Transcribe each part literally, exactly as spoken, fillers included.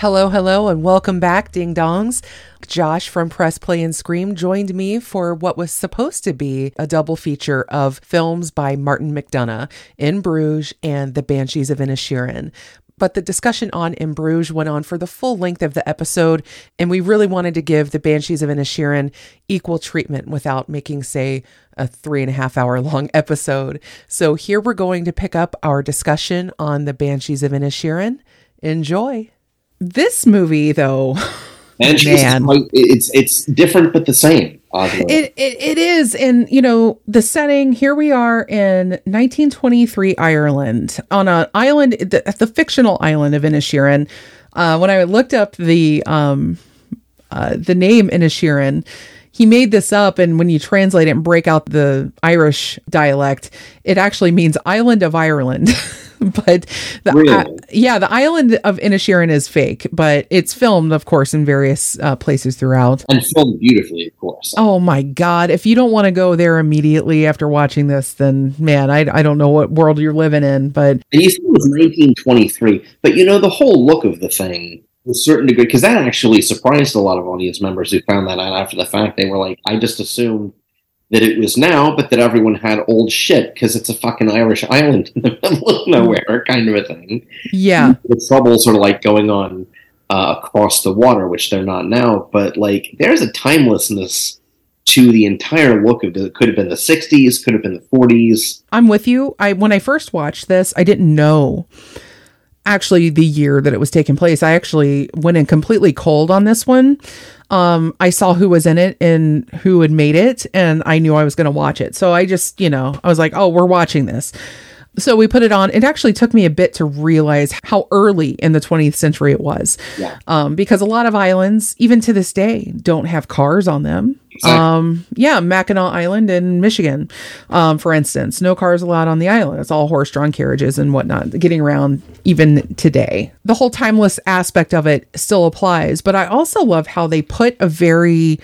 Hello, hello, and welcome back, Ding Dongs. Josh from Press Play and Scream joined me for what was supposed to be a double feature of films by Martin McDonagh, In Bruges and The Banshees of Inisherin. But the discussion on In Bruges went on for the full length of the episode, and we really wanted to give The Banshees of Inisherin equal treatment without making, say, a three and a half hour long episode. So here we're going to pick up our discussion on The Banshees of Inisherin. Enjoy. This movie, though, and man, quite, it's it's different but the same. It, it it is, and you know the setting. Here we are in nineteen twenty-three Ireland, on an island, the, the fictional island of Inisherin. Uh, when I looked up the um uh, the name Inisherin, he made this up, and when you translate it and break out the Irish dialect, it actually means island of Ireland. But the, really? uh, yeah, the island of Inisherin is fake, but it's filmed, of course, in various uh, places throughout. And filmed beautifully, of course. Oh my God. If you don't want to go there immediately after watching this, then man, I, I don't know what world you're living in, but. And you said it was nineteen twenty-three, but you know, the whole look of the thing, to a certain degree, because that actually surprised a lot of audience members who found that out after the fact. They were like, I just assumed that it was now, but that everyone had old shit because it's a fucking Irish island in the middle of nowhere, kind of a thing. Yeah. The troubles are like going on uh, across the water, which they're not now. But like, there's a timelessness to the entire look of it. It could have been the sixties, could have been the forties. I'm with you. I when I first watched this, I didn't know actually the year that it was taking place. I actually went in completely cold on this one. Um, I saw who was in it and who had made it, and I knew I was going to watch it. So I just, you know, I was like, oh, we're watching this. So we put it on. It actually took me a bit to realize how early in the twentieth century it was. Yeah. Um, because a lot of islands, even to this day, don't have cars on them. Exactly. Um, yeah, Mackinac Island in Michigan, um, for instance, no cars allowed on the island. It's all horse-drawn carriages and whatnot, getting around even today. The whole timeless aspect of it still applies, but I also love how they put a very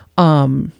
um,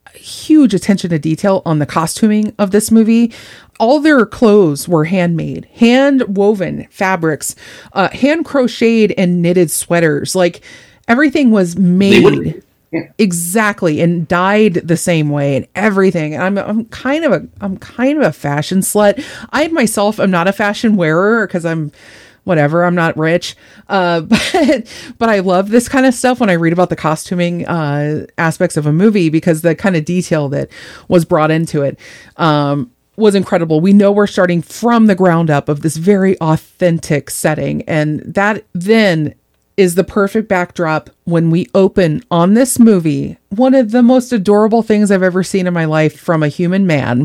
huge attention to detail on the costuming of this movie. All their clothes were handmade, hand woven fabrics, uh, hand crocheted and knitted sweaters. Like everything was made. Yeah. Exactly, and dyed the same way and everything. And I'm I'm kind of a I'm kind of a fashion slut. I myself am not a fashion wearer because I'm whatever, I'm not rich. Uh, but but I love this kind of stuff when I read about the costuming uh, aspects of a movie, because the kind of detail that was brought into it um, was incredible. We know we're starting from the ground up of this very authentic setting, and that then is the perfect backdrop when we open on this movie. One of the most adorable things I've ever seen in my life from a human man.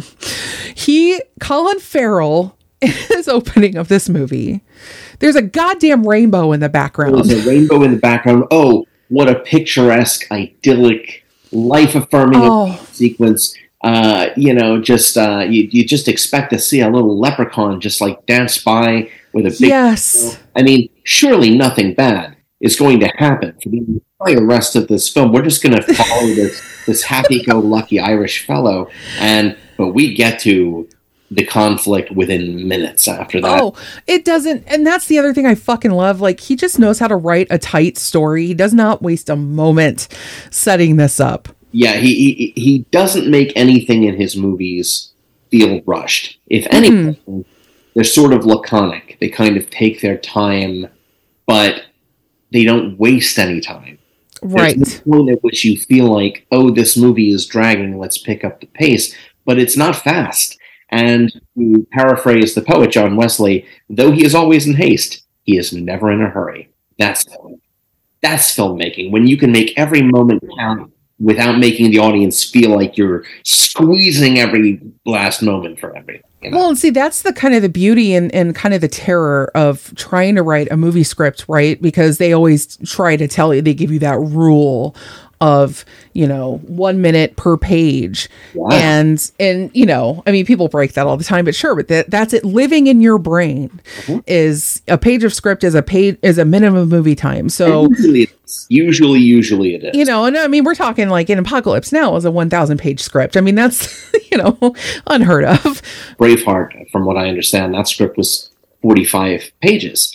He, Colin Farrell, in his opening of this movie, there's a goddamn rainbow in the background. There's a rainbow in the background. Oh, what a picturesque, idyllic, life-affirming oh. sequence. Uh, you know, just uh, you, you just expect to see a little leprechaun just like dance by with a big. Yes. I mean, surely nothing bad is going to happen for the entire rest of this film. We're just going to follow this this happy-go-lucky Irish fellow, and but we get to the conflict within minutes after that. Oh, it doesn't, and that's the other thing I fucking love. Like, he just knows how to write a tight story. He does not waste a moment setting this up. Yeah, he he, he doesn't make anything in his movies feel rushed. If anything, mm-hmm. they're sort of laconic. They kind of take their time, but they don't waste any time. Right. There's no point at which you feel like, oh, this movie is dragging, let's pick up the pace. But it's not fast. And to paraphrase the poet John Wesley, though he is always in haste, he is never in a hurry. That's that's filmmaking. When you can make every moment count without making the audience feel like you're squeezing every last moment for everything. You know? Well, and see, that's the kind of the beauty and, and kind of the terror of trying to write a movie script, right? Because they always try to tell you, they give you that rule of, you know, one minute per page. Wow. And, and, you know, I mean, people break that all the time, but sure, but that, that's it. Living in your brain mm-hmm. is a page of script is a page is a minimum movie time. So usually, it is. usually, usually it is, you know, and I mean, we're talking like in Apocalypse Now is a one thousand page script. I mean, that's, you know, unheard of. Braveheart, from what I understand, that script was forty-five pages.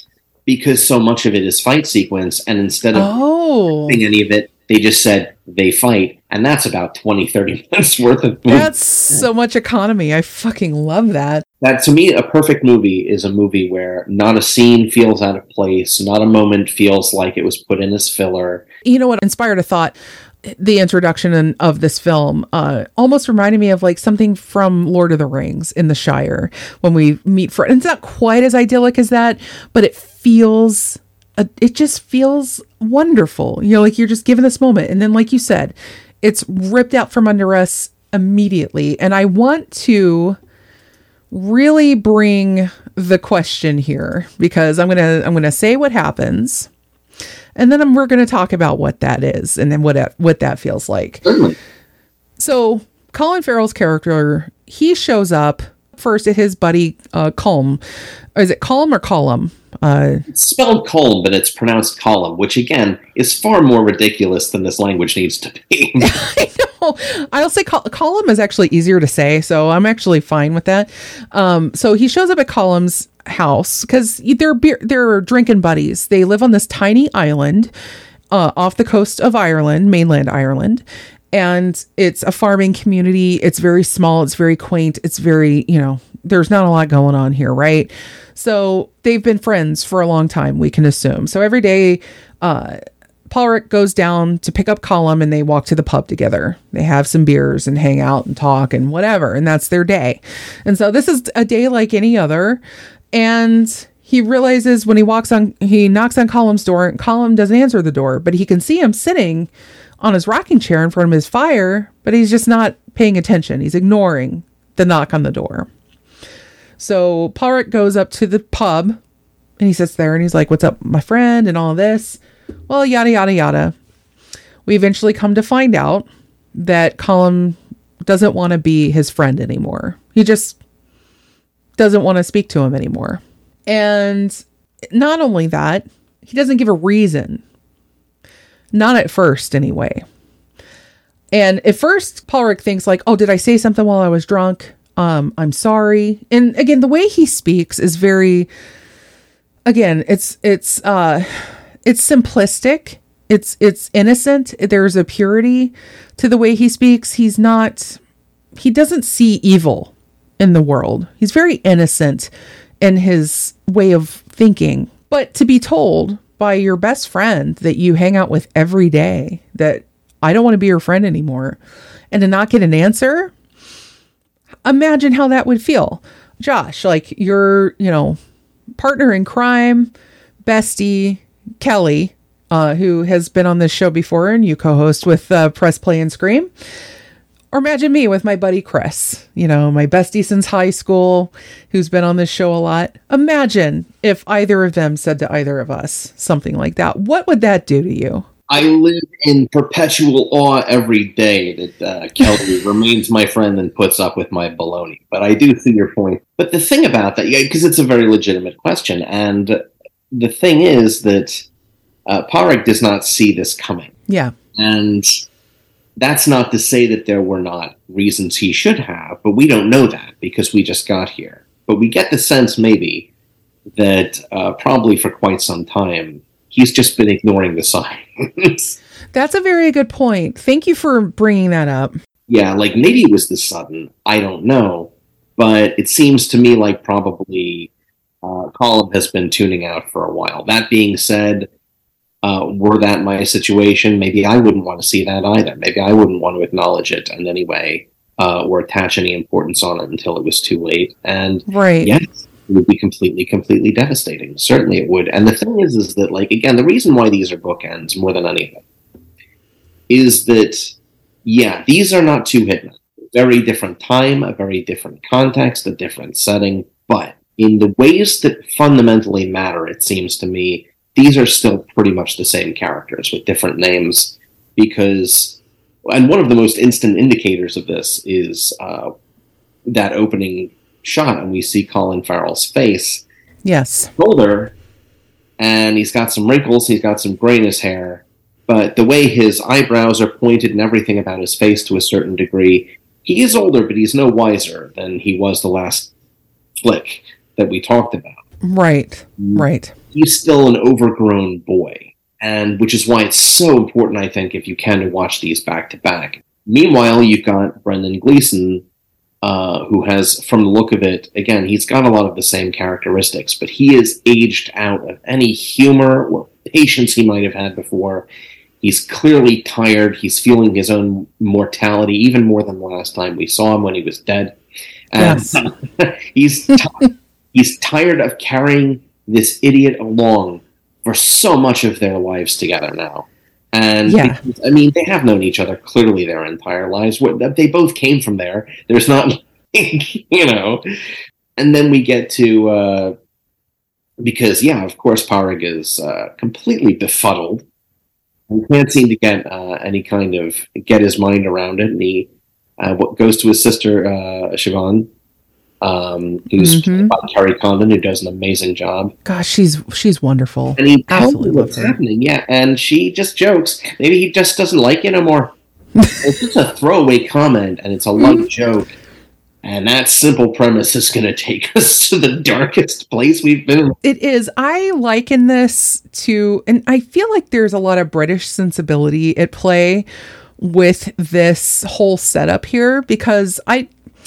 because so much of it is fight sequence, and instead of oh. doing any of it, they just said they fight, and that's about twenty, thirty minutes worth of movie. That's so much economy. I fucking love that. That, to me, a perfect movie is a movie where not a scene feels out of place, not a moment feels like it was put in as filler. You know what inspired a thought? The introduction in, of this film uh, almost reminded me of like something from Lord of the Rings in the Shire when we meet Frodo. It's not quite as idyllic as that, but it feels, uh, it just feels wonderful. You know, like you're just given this moment. And then, like you said, it's ripped out from under us immediately. And I want to really bring the question here because I'm going to, I'm going to say what happens. And then we're going to talk about what that is and then what that, what that feels like. Certainly. So Colin Farrell's character, he shows up first at his buddy uh, Colm. Or is it Colm or Colum? Uh, it's spelled Colm, but it's pronounced Colum, which again is far more ridiculous than this language needs to be. I know. I'll say Col- Colum is actually easier to say, so I'm actually fine with that. Um, so he shows up at Colum's house because they're beer, they're drinking buddies. They live on this tiny island uh, off the coast of Ireland, mainland Ireland, and it's a farming community. It's very small. It's very quaint. It's very, you know, there's not a lot going on here, right? So they've been friends for a long time, we can assume. So every day, uh, Pádraic goes down to pick up Colum and they walk to the pub together. They have some beers and hang out and talk and whatever. And that's their day. And so this is a day like any other. And he realizes when he walks on, he knocks on Colum's door and Colum doesn't answer the door, but he can see him sitting on his rocking chair in front of his fire, but he's just not paying attention. He's ignoring the knock on the door. So Pádraic goes up to the pub and he sits there and he's like, "What's up, my friend?" and all this. Well, yada, yada, yada. We eventually come to find out that Colum doesn't want to be his friend anymore. He just doesn't want to speak to him anymore. And not only that, he doesn't give a reason. Not at first, anyway. And at first, Pádraic thinks like, "Oh, did I say something while I was drunk? Um, I'm sorry." And again, the way he speaks is very, again, it's, it's, uh, it's simplistic. It's, it's innocent. There's a purity to the way he speaks. He's not, he doesn't see evil in the world. He's very innocent in his way of thinking. But to be told by your best friend that you hang out with every day that I don't want to be your friend anymore, and to not get an answer, imagine how that would feel. Josh, like your, you know, partner in crime, bestie, Kelly, uh, who has been on this show before and you co-host with uh, Press Play and Scream. Or imagine me with my buddy Chris, you know, my bestie since high school, who's been on this show a lot. Imagine if either of them said to either of us something like that. What would that do to you? I live in perpetual awe every day that uh, Kelly remains my friend and puts up with my baloney. But I do see your point. But the thing about that, yeah, because it's a very legitimate question. And the thing is that uh, Pádraic does not see this coming. Yeah. And that's not to say that there were not reasons he should have, but we don't know that because we just got here. But we get the sense maybe that uh, probably for quite some time, he's just been ignoring the signs. That's a very good point. Thank you for bringing that up. Yeah, like maybe it was this sudden. I don't know. But it seems to me like probably uh, Colum has been tuning out for a while. That being said, uh, were that my situation, maybe I wouldn't want to see that either. Maybe I wouldn't want to acknowledge it in any way uh, or attach any importance on it until it was too late. And right. yes, it would be completely, completely devastating. Certainly it would. And the thing is, is that, like, again, the reason why these are bookends more than anything is that, yeah, these are not two hitmen. Very different time, a very different context, a different setting. But in the ways that fundamentally matter, it seems to me, these are still pretty much the same characters with different names. Because, and one of the most instant indicators of this is uh, that opening shot, and we see Colin Farrell's face. Yes. Older, and he's got some wrinkles, he's got some gray in his hair, but the way his eyebrows are pointed and everything about his face to a certain degree, he is older, but he's no wiser than he was the last flick that we talked about. Right, right. He's still an overgrown boy, and which is why it's so important, I think, if you can, to watch these back to back. Meanwhile, you've got Brendan Gleeson, uh, who has, from the look of it, again, he's got a lot of the same characteristics, but he is aged out of any humor or patience he might have had before. He's clearly tired. He's feeling his own mortality, even more than the last time we saw him when he was dead. And Yes. he's t- he's tired of carrying this idiot along for so much of their lives together now. And Yeah. because, I mean, they have known each other clearly their entire lives. They both came from there. There's not, you know. And then we get to, uh, because, yeah, of course, Parag is uh, completely befuddled. He can't seem to get uh, any kind of, get his mind around it. And he uh, goes to his sister, uh, Siobhan, um, who's Mhm. by Kerry Condon, who does an amazing job. Gosh, she's she's wonderful. And he tells Absolutely her love what's her. happening, yeah. And she just jokes. Maybe he just doesn't like you no more. It's just a throwaway comment, and it's a light joke. And that simple premise is going to take us to the darkest place we've been. It is. I liken this to, and I feel like there's a lot of British sensibility at play with this whole setup here, because I,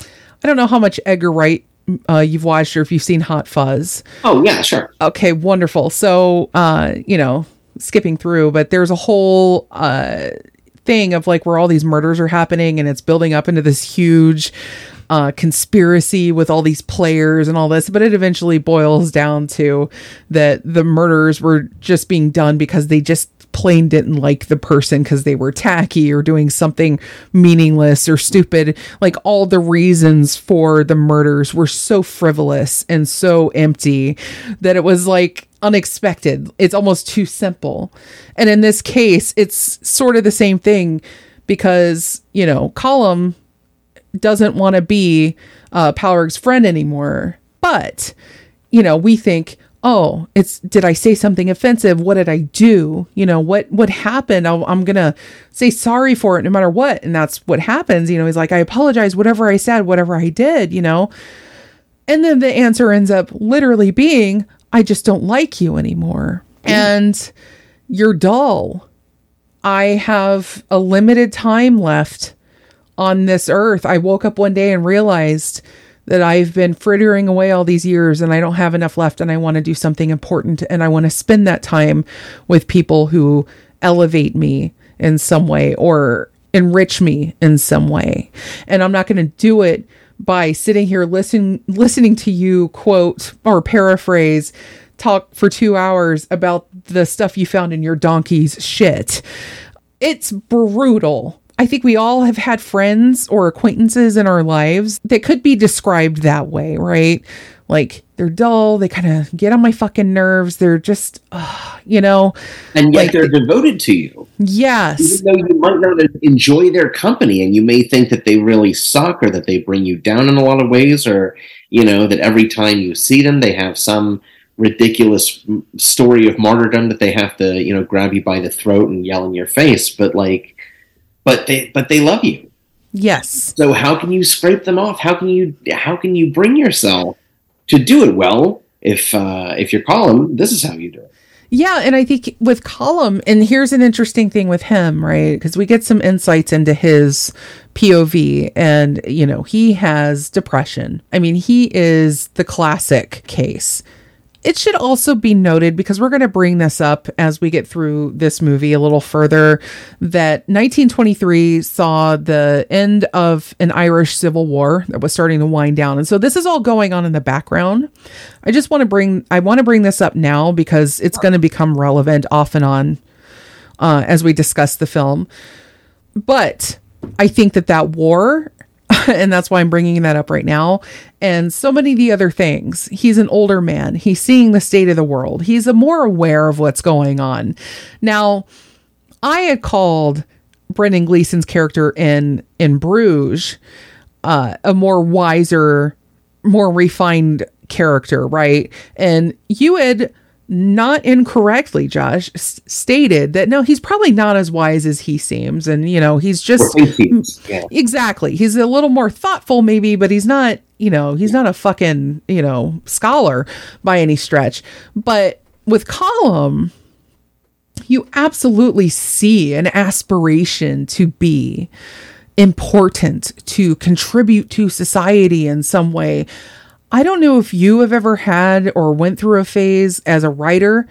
I don't know how much Edgar Wright uh, you've watched or if you've seen Hot Fuzz. Oh, yeah, sure. Okay, wonderful. So, uh, you know, skipping through, but there's a whole uh, thing of like where all these murders are happening, and it's building up into this huge uh, conspiracy with all these players and all this, but it eventually boils down to that the murders were just being done because they just plain didn't like the person because they were tacky or doing something meaningless or stupid. Like all the reasons for the murders were so frivolous and so empty that it was like unexpected. It's almost too simple. And in this case, it's sort of the same thing because, you know, Colum doesn't want to be uh, Palrig's friend anymore. But, you know, we think, oh, it's, did I say something offensive? What did I do? You know, what, what happened? I'll, I'm going to say sorry for it no matter what. And that's what happens. You know, he's like, I apologize, whatever I said, whatever I did, you know? And then the answer ends up literally being, I just don't like you anymore. And you're dull. I have a limited time left on this earth. I woke up one day and realized that I've been frittering away all these years and I don't have enough left, and I want to do something important, and I want to spend that time with people who elevate me in some way or enrich me in some way. And I'm not going to do it by sitting here listen, listening to you quote or paraphrase talk for two hours about the stuff you found in your donkey's shit. It's brutal. I think we all have had friends or acquaintances in our lives that could be described that way, right? Like they're dull. They kind of get on my fucking nerves. They're just, uh, you know. And yet like, they're devoted to you. Yes. Even though you might not enjoy their company, and you may think that they really suck or that they bring you down in a lot of ways, or, you know, that every time you see them, they have some ridiculous story of martyrdom that they have to, you know, grab you by the throat and yell in your face. But like, But they, but they love you. Yes. So how can you scrape them off? How can you, how can you bring yourself to do it well? If uh, if you're Colum, this is how you do it. Yeah, and I think with Colum, and here's an interesting thing with him, right? Because we get some insights into his P O V, and you know he has depression. I mean, he is the classic case. It should also be noted, because we're going to bring this up as we get through this movie a little further, that nineteen twenty-three saw the end of an Irish civil war that was starting to wind down. And so this is all going on in the background. I just want to bring, I want to bring this up now because it's going to become relevant off and on uh, as we discuss the film. But I think that that war, and that's why I'm bringing that up right now, and so many of the other things. He's an older man. He's seeing the state of the world. He's a more aware of what's going on. Now, I had called Brendan Gleeson's character in in Bruges uh, a more wiser, more refined character, right? And you had not incorrectly, Josh, s- stated that no, he's probably not as wise as he seems. And, you know, he's just yeah. exactly. He's a little more thoughtful maybe, but he's not, you know, he's not a fucking, you know, scholar by any stretch. But with Colum, you absolutely see an aspiration to be important, to contribute to society in some way. I don't know if you have ever had or went through a phase as a writer.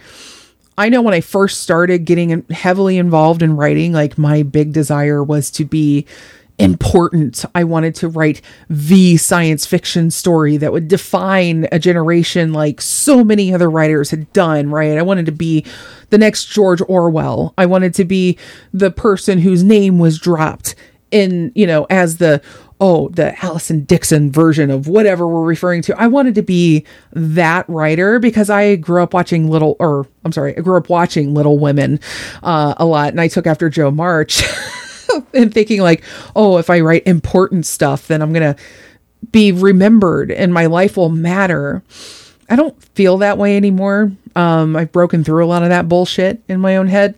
I know when I first started getting heavily involved in writing, like my big desire was to be important. I wanted to write the science fiction story that would define a generation like so many other writers had done, right? I wanted to be the next George Orwell. I wanted to be the person whose name was dropped in, you know, as the, oh, the Allison Dixon version of whatever we're referring to. I wanted to be that writer because I grew up watching Little, or I'm sorry, I grew up watching Little Women uh, a lot. And I took after Jo March and thinking like, oh, if I write important stuff, then I'm going to be remembered and my life will matter. I don't feel that way anymore. Um, I've broken through a lot of that bullshit in my own head,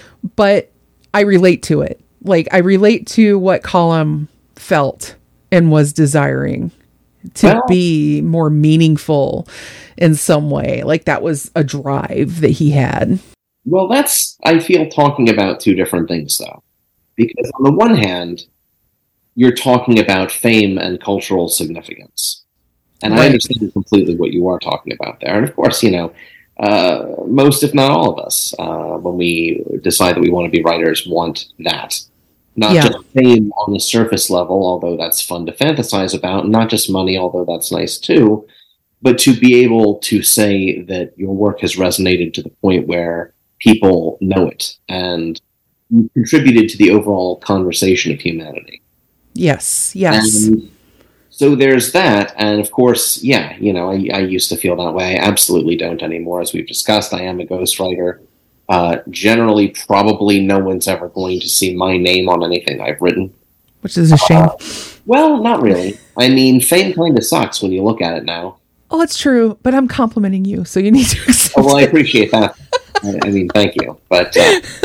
but I relate to it. Like I relate to what Colum felt and was desiring to well, be more meaningful in some way. Like that was a drive that he had. Well, that's, I feel, talking about two different things, though. Because on the one hand, you're talking about fame and cultural significance. And right. I understand completely what you are talking about there. And of course, you know, uh, most, if not all of us, uh, when we decide that we want to be writers, want that. Not yeah. just fame on the surface level, although that's fun to fantasize about, not just money, although that's nice too, but to be able to say that your work has resonated to the point where people know it and contributed to the overall conversation of humanity. Yes, yes. And so there's that, and of course, yeah, you know, I, I used to feel that way. I absolutely don't anymore. As we've discussed, I am a ghostwriter. Uh, generally, probably no one's ever going to see my name on anything I've written. Which is a shame. Uh, well, not really. I mean, fame kind of sucks when you look at it now. Oh, it's true, but I'm complimenting you, so you need to accept oh, well, I it. appreciate that. I, I mean, thank you. But,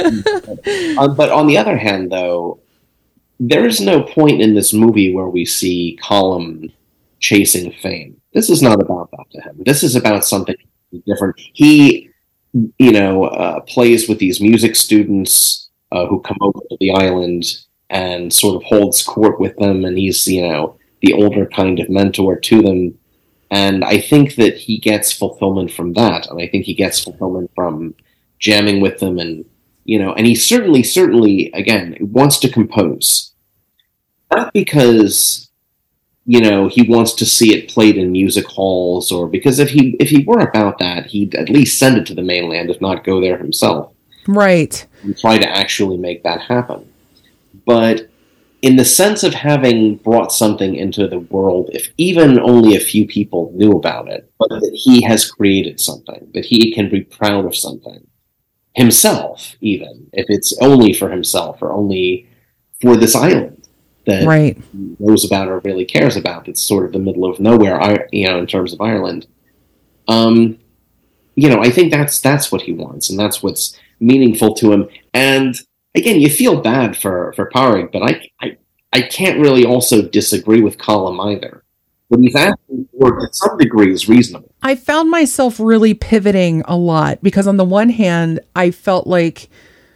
uh, um, but on the other hand, though, there is no point in this movie where we see Colum chasing fame. This is not about that to him. This is about something different. He... you know, uh, plays with these music students uh, who come over to the island and sort of holds court with them, and he's, you know, the older kind of mentor to them. And I think that he gets fulfillment from that, and I think he gets fulfillment from jamming with them, and, you know, and he certainly, certainly, again, wants to compose. Not because... you know, he wants to see it played in music halls, or because if he if he were about that, he'd at least send it to the mainland, if not go there himself. Right. And try to actually make that happen. But in the sense of having brought something into the world, if even only a few people knew about it, but that he has created something, that he can be proud of something, himself even, if it's only for himself or only for this island. That right. he knows about or really cares about. It's sort of the middle of nowhere, you know, in terms of Ireland. Um, you know, I think that's that's what he wants, and that's what's meaningful to him. And again, you feel bad for for Pádraig, but I, I I can't really also disagree with Colum either. What he's asking for, to some degree, is reasonable. I found myself really pivoting a lot because, on the one hand, I felt like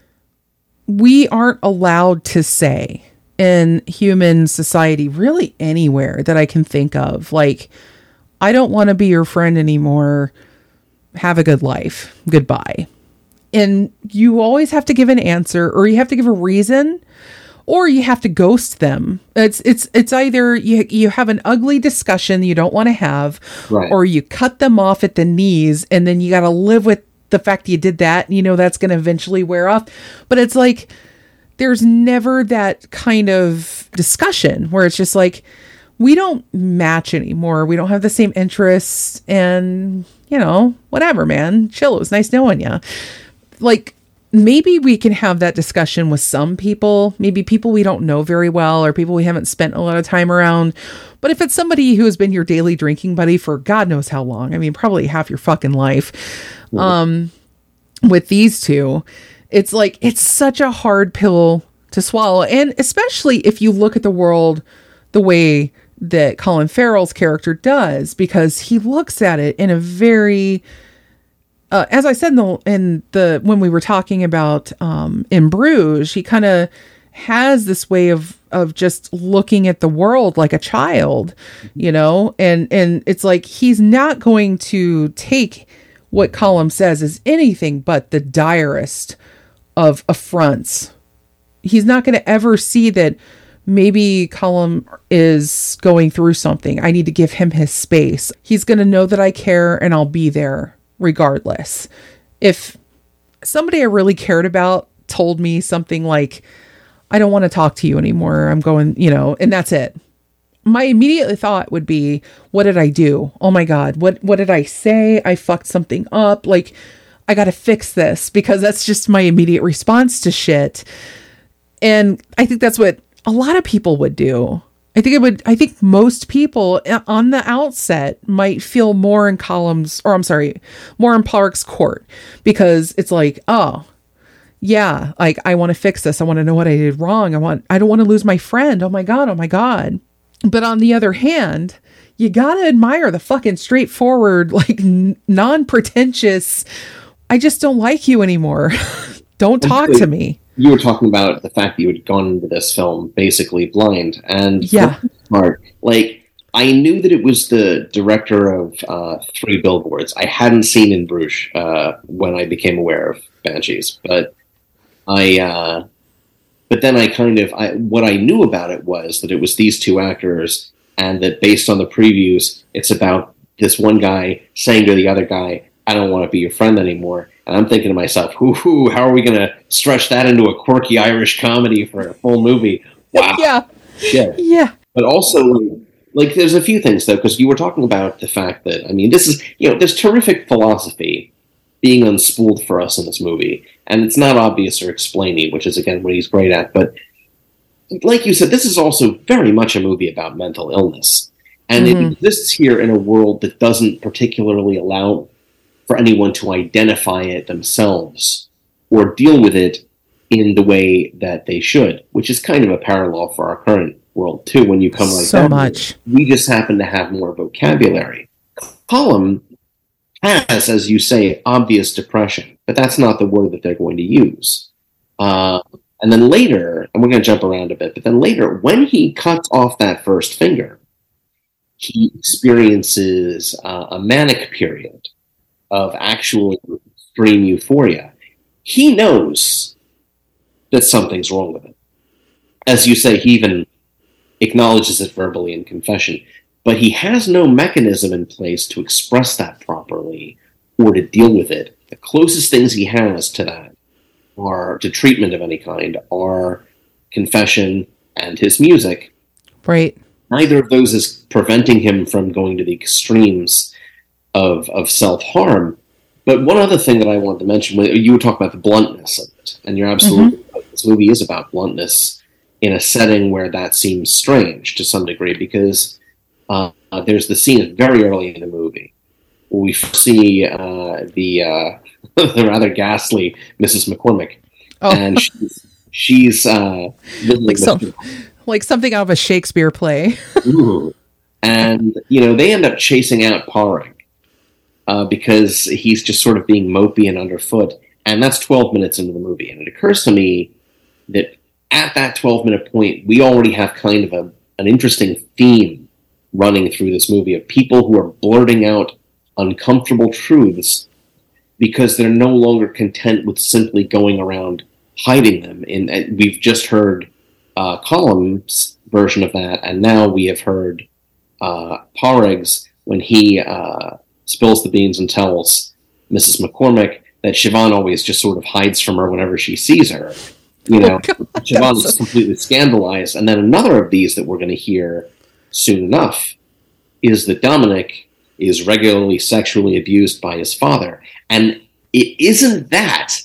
we aren't allowed to say in human society, really anywhere that I can think of, like, I don't want to be your friend anymore. Have a good life. Goodbye. And you always have to give an answer, or you have to give a reason, or you have to ghost them. It's it's it's either you you have an ugly discussion you don't want to have, right. or you cut them off at the knees, and then you got to live with the fact you did that. And you know that's going to eventually wear off. But it's like, there's never that kind of discussion where it's just like, we don't match anymore. We don't have the same interests, and, you know, whatever, man. Chill. It was nice knowing you. Like, maybe we can have that discussion with some people, maybe people we don't know very well or people we haven't spent a lot of time around. But if it's somebody who has been your daily drinking buddy for God knows how long, I mean, probably half your fucking life, mm-hmm. um, with these two, it's like, it's such a hard pill to swallow. And especially if you look at the world the way that Colin Farrell's character does, because he looks at it in a very, uh, as I said in the, in the, when we were talking about, um, in Bruges, he kind of has this way of, of just looking at the world like a child, you know, and, and it's like, he's not going to take what Colm says as anything but the direst of affronts. He's not going to ever see that maybe Colm is going through something. I need to give him his space. He's going to know that I care and I'll be there regardless. If somebody I really cared about told me something like, I don't want to talk to you anymore, I'm going, you know, and that's it. My immediate thought would be, what did I do? Oh my God, what, what did I say? I fucked something up. Like, I got to fix this, because that's just my immediate response to shit. And I think that's what a lot of people would do. I think it would, I think most people on the outset might feel more in Colm's, or I'm sorry, more in Pádraig's court, because it's like, oh yeah, like I want to fix this. I want to know what I did wrong. I want, I don't want to lose my friend. Oh my God. Oh my God. But on the other hand, you got to admire the fucking straightforward, like n- non-pretentious, I just don't like you anymore. Don't talk to me. You were talking about the fact that you had gone into this film basically blind. And yeah, smart. Like, I knew that it was the director of uh, Three Billboards. I hadn't seen In Bruges uh, when I became aware of Banshees, but I, uh, but then I kind of, I, what I knew about it was that it was these two actors, and that based on the previews, it's about this one guy saying to the other guy, I don't want to be your friend anymore. And I'm thinking to myself, hoo-hoo, how are we going to stretch that into a quirky Irish comedy for a full movie? Wow. Yeah. Shit. Yeah. But also, like, there's a few things, though, because you were talking about the fact that, I mean, this is, you know, there's terrific philosophy being unspooled for us in this movie. And it's not obvious or explaining, which is, again, what he's great at. But like you said, this is also very much a movie about mental illness. And mm-hmm. it exists here in a world that doesn't particularly allow for anyone to identify it themselves or deal with it in the way that they should, which is kind of a parallel for our current world, too, when you come like so that. So much. We just happen to have more vocabulary. Colm has, as you say, obvious depression, but that's not the word that they're going to use. Uh, and then later, and we're going to jump around a bit, but then later, when he cuts off that first finger, he experiences uh, a manic period of actual extreme euphoria. He knows that something's wrong with it. As you say, he even acknowledges it verbally in confession, but he has no mechanism in place to express that properly or to deal with it. The closest things he has to that, are to treatment of any kind, are confession and his music. Right. Neither of those is preventing him from going to the extremes of of self-harm. But one other thing that I wanted to mention, you were talking about the bluntness of it, and you're absolutely mm-hmm. right. This movie is about bluntness in a setting where that seems strange to some degree, because uh, there's the scene very early in the movie where we see uh, the, uh, the rather ghastly Missus McCormick, oh. and she's, she's uh, like, some, like something out of a Shakespeare play. Ooh. And, you know, they end up chasing out Pádraig. Uh, because he's just sort of being mopey and underfoot. And that's twelve minutes into the movie. And it occurs to me that at that twelve-minute point, we already have kind of a, an interesting theme running through this movie of people who are blurting out uncomfortable truths because they're no longer content with simply going around hiding them. And, and we've just heard uh, Colm's version of that, and now we have heard uh, Pádraig's when he... Uh, spills the beans and tells Missus McCormick that Siobhan always just sort of hides from her whenever she sees her. You know, oh Siobhan is completely scandalized. And then another of these that we're going to hear soon enough is that Dominic is regularly sexually abused by his father. And it isn't that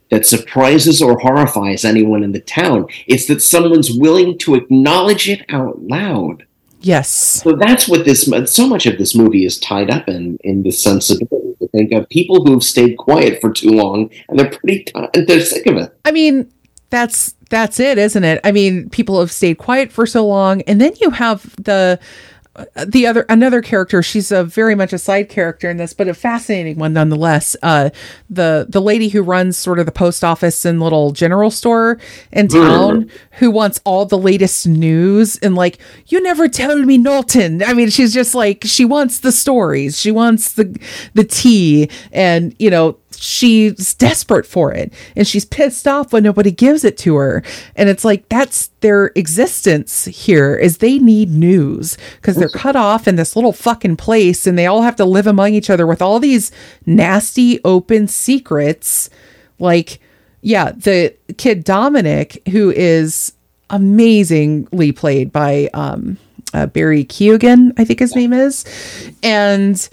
that surprises or horrifies anyone in the town. It's that someone's willing to acknowledge it out loud. Yes. So that's what this, so much of this movie is tied up in, in the sensibility to think of people who've stayed quiet for too long, and they're pretty, t- they're sick of it. I mean, that's, that's it, isn't it? I mean, people have stayed quiet for so long, and then you have the, the other, another character. She's a very much a side character in this, but a fascinating one nonetheless. Uh, the, the lady who runs sort of the post office and little general store in town, who wants all the latest news, and like, you never tell me Knowlton. I mean, she's just like, she wants the stories. She wants the, the tea, and, you know, she's desperate for it, and she's pissed off when nobody gives it to her. And it's like, that's their existence here, is they need news because they're cut off in this little fucking place, and they all have to live among each other with all these nasty open secrets. Like, yeah, the kid Dominic, who is amazingly played by um uh, Barry Keoghan, I think his name is, and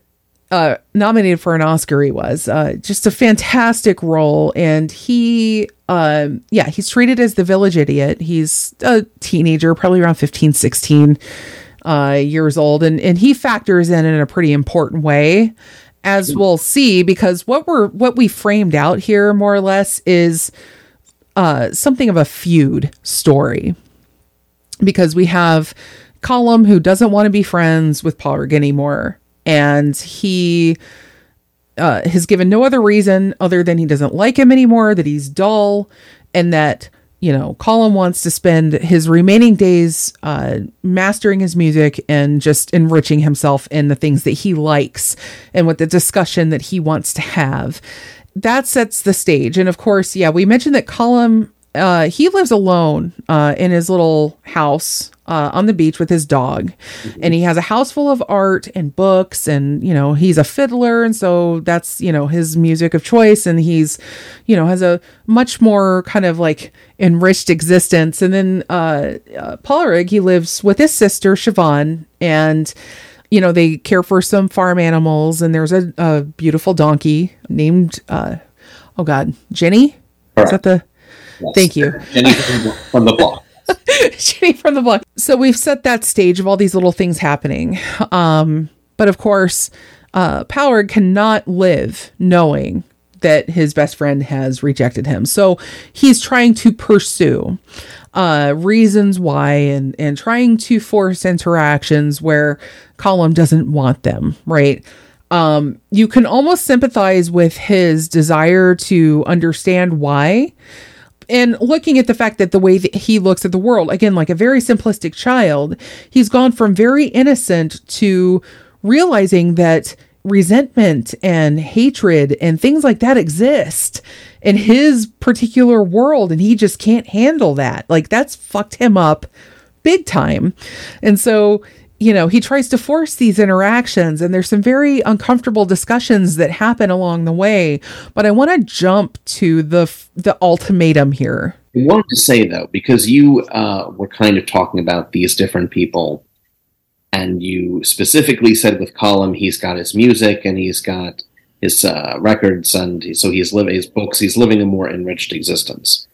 Uh, nominated for an Oscar. He was uh, just a fantastic role, and he, um, yeah, he's treated as the village idiot. He's a teenager, probably around fifteen, sixteen uh, years old, and and he factors in in a pretty important way, as we'll see, because what we're what we framed out here more or less is uh, something of a feud story, because we have Colum, who doesn't want to be friends with Pádraig anymore. And he uh, has given no other reason other than he doesn't like him anymore, that he's dull, and that, you know, Colum wants to spend his remaining days uh, mastering his music and just enriching himself in the things that he likes and with the discussion that he wants to have. That sets the stage. And of course, yeah, we mentioned that Colum, uh, he lives alone uh, in his little house Uh, on the beach with his dog, and he has a house full of art and books, and, you know, he's a fiddler, and so that's, you know, his music of choice, and he's, you know, has a much more kind of like enriched existence. And then uh, uh Pádraig, he lives with his sister Siobhan, and, you know, they care for some farm animals, and there's a, a beautiful donkey named uh oh god Jenny. Is that the yes. Thank you. Jenny from the block. Jenny from the block. So we've set that stage of all these little things happening. Um, but of course, uh, Pádraig cannot live knowing that his best friend has rejected him. So he's trying to pursue uh, reasons why, and, and trying to force interactions where Colum doesn't want them, right? Um, you can almost sympathize with his desire to understand why. And looking at the fact that the way that he looks at the world, again, like a very simplistic child, he's gone from very innocent to realizing that resentment and hatred and things like that exist in his particular world, and he just can't handle that. Like, that's fucked him up big time. And so, you know, he tries to force these interactions, and there's some very uncomfortable discussions that happen along the way. But I want to jump to the the ultimatum here. I wanted to say, though, because you uh, were kind of talking about these different people, and you specifically said with Colum, he's got his music and he's got his uh, records, and he, so he's living his books. He's living a more enriched existence.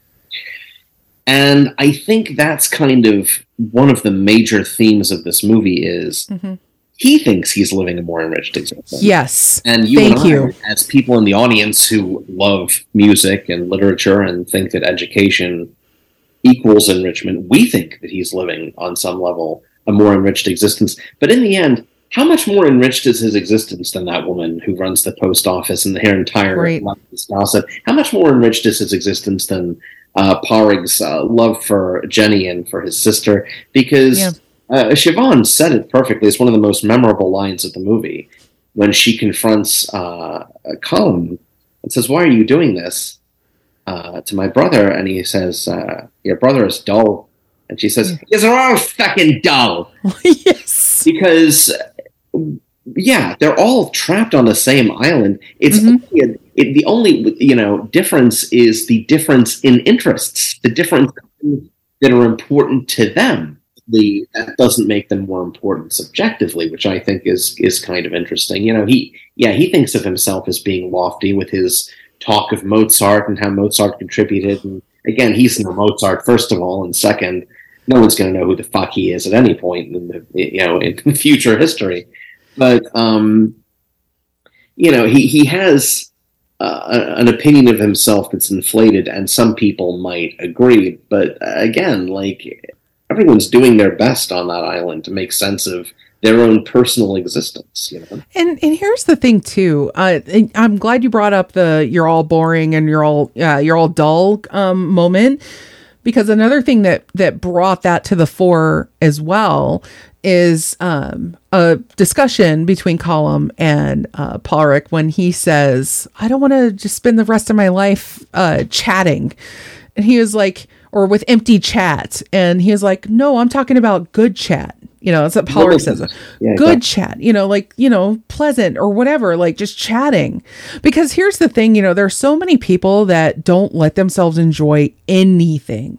And I think that's kind of one of the major themes of this movie is mm-hmm. he thinks he's living a more enriched existence. Yes. And you Thank and I, you. as people in the audience who love music and literature and think that education equals enrichment, we think that he's living on some level a more enriched existence. But in the end, how much more enriched is his existence than that woman who runs the post office and her entire right. gossip? How much more enriched is his existence than Uh, Pádraig's uh, love for Jenny and for his sister? Because yeah. uh, Siobhan said it perfectly. It's one of the most memorable lines of the movie when she confronts uh, Colum and says, "Why are you doing this uh, to my brother?" And he says, uh, "Your brother is dull." And she says, "Yes, they're all fucking dull." Yes. Because, yeah, they're all trapped on the same island. It's mm-hmm. only a, it, the only, you know, difference is the difference in interests, the difference that are important to them. The, that doesn't make them more important subjectively, which I think is is kind of interesting. You know, he, yeah, he thinks of himself as being lofty with his talk of Mozart and how Mozart contributed. And again, he's no Mozart, first of all, and second, no one's going to know who the fuck he is at any point in the, you know, in future history. But, um, you know, he, he has uh, an opinion of himself that's inflated, and some people might agree. But again, like, everyone's doing their best on that island to make sense of their own personal existence, you know. And and here's the thing too. Uh, I'm glad you brought up the "you're all boring" and "you're all uh, you're all dull" um, moment, because another thing that that brought that to the fore as well is um, a discussion between Colm and uh, Pádraic when he says, "I don't want to just spend the rest of my life uh, chatting," and he was like, or with empty chat, and he was like, "No, I'm talking about good chat." You know, that's what Pádraic says. Yeah, good exactly. Chat, you know, like, you know, pleasant or whatever, like just chatting. Because here's the thing, you know, there's so many people that don't let themselves enjoy anything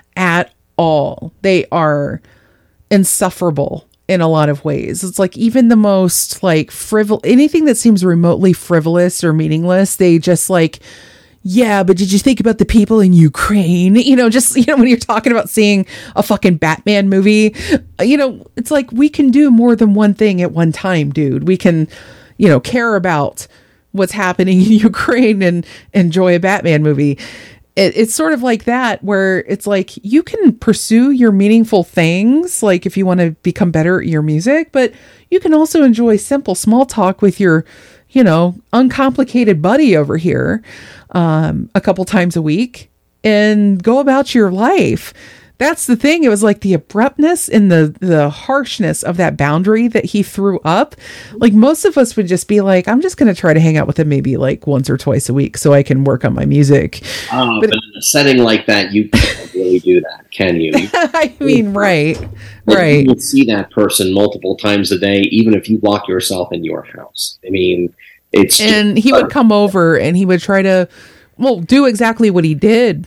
at all. They are insufferable in a lot of ways. It's like even the most like frivol, anything that seems remotely frivolous or meaningless, they just like, yeah, but did you think about the people in Ukraine? You know, just, you know, when you're talking about seeing a fucking Batman movie, you know, it's like we can do more than one thing at one time, dude. We can, you know, care about what's happening in Ukraine and enjoy a Batman movie. It, it's sort of like that, where it's like you can pursue your meaningful things, like if you want to become better at your music, but you can also enjoy simple small talk with your, you know, uncomplicated buddy over here um, a couple times a week and go about your life. That's the thing. It was like the abruptness and the, the harshness of that boundary that he threw up. Like most of us would just be like, I'm just going to try to hang out with him maybe like once or twice a week so I can work on my music. Uh, but, but in a setting like that, you can't really do that, can you? you I mean, right. Like, right. You would see that person multiple times a day, even if you lock yourself in your house. I mean, it's and he would come over and he would try to, well, do exactly what he did.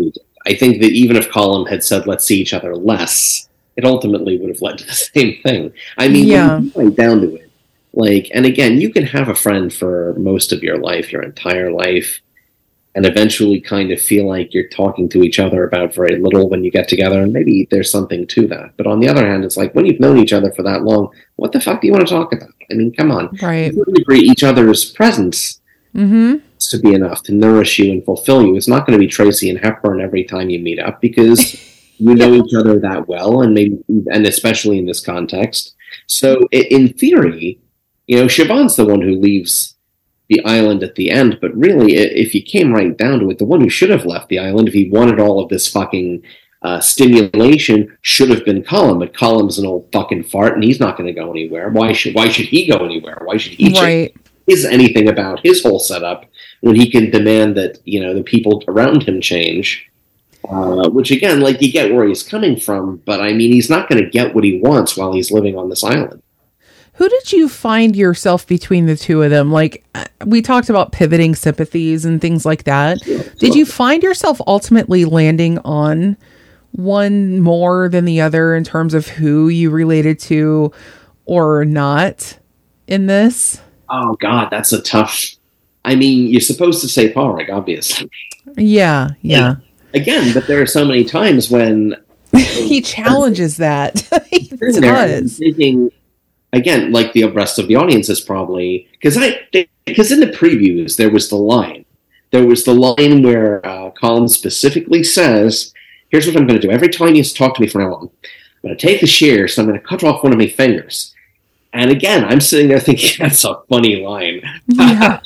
I think that even if Colm had said, let's see each other less, it ultimately would have led to the same thing. I mean, yeah. when you get down to it, like, and again, you can have a friend for most of your life, your entire life, and eventually kind of feel like you're talking to each other about very little when you get together, and maybe there's something to that. But on the other hand, it's like, when you've known each other for that long, what the fuck do you want to talk about? I mean, come on. Right. You wouldn't agree each other's presence mm-hmm. to be enough to nourish you and fulfill you. It's not going to be Tracy and Hepburn every time you meet up, because you know each other that well, and maybe, and especially in this context. So in theory, you know, Siobhan's the one who leaves the island at the end, but really, if you came right down to it, the one who should have left the island if he wanted all of this fucking uh, stimulation should have been Colm, but Colm's an old fucking fart, and he's not going to go anywhere. Why should Why should he go anywhere? Why should he right. change his anything about his whole setup when he can demand that, you know, the people around him change? Uh, which again, like, you get where he's coming from, but I mean, he's not going to get what he wants while he's living on this island. Who did you find yourself between the two of them? Like, we talked about pivoting sympathies and things like that. Sure, did sure. you find yourself ultimately landing on one more than the other in terms of who you related to or not in this? Oh, God, that's a tough... I mean, you're supposed to say Pádraic, obviously. Yeah, yeah. And again, but there are so many times when... he challenges that. He does. Thinking, again, like the rest of the audience is probably... Because I, because in the previews, there was the line. There was the line where uh, Colm specifically says, here's what I'm going to do. Every time you talk to me from now on, I'm going to take the shears, so I'm going to cut off one of my fingers. And again, I'm sitting there thinking, that's a funny line. Yeah.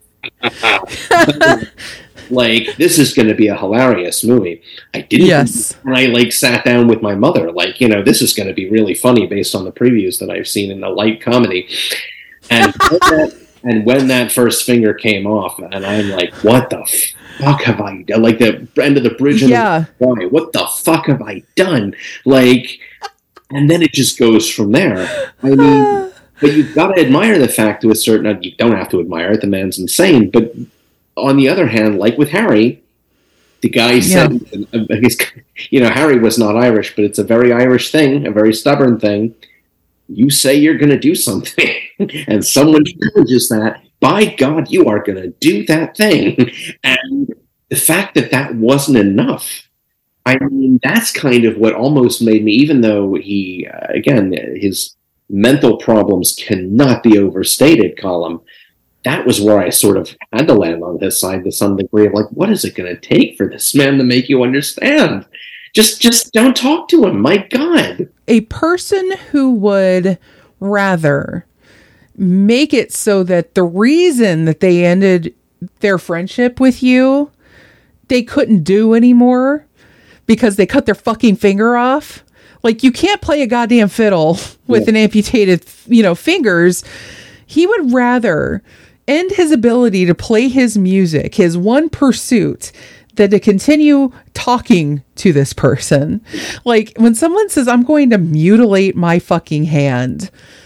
Like, this is going to be a hilarious movie. I didn't. Yes. And I, like, sat down with my mother, like, you know, this is going to be really funny based on the previews that I've seen in a light comedy. And when that, and when that first finger came off, and I'm like, what the fuck have I done? Like, the end of the bridge. Yeah. The, what the fuck have I done? Like, and then it just goes from there. I mean, but you've got to admire the fact to a certain, you don't have to admire it, the man's insane, but on the other hand, like with Harry, the guy said, yeah. You know, Harry was not Irish, but it's a very Irish thing, a very stubborn thing. you say you're going to do something and someone challenges that, by God, you are going to do that thing. And the fact that that wasn't enough, I mean, that's kind of what almost made me, even though he, uh, again, his mental problems cannot be overstated, Colm, that was where I sort of had to land on his side to some degree of like, what is it going to take for this man to make you understand? Just, just don't talk to him. My God. A person who would rather make it so that the reason that they ended their friendship with you, they couldn't do anymore because they cut their fucking finger off. Like, you can't play a goddamn fiddle with yeah. an amputated, you know, fingers. He would rather end his ability to play his music, his one pursuit, than to continue talking to this person. Like, when someone says, I'm going to mutilate my fucking hand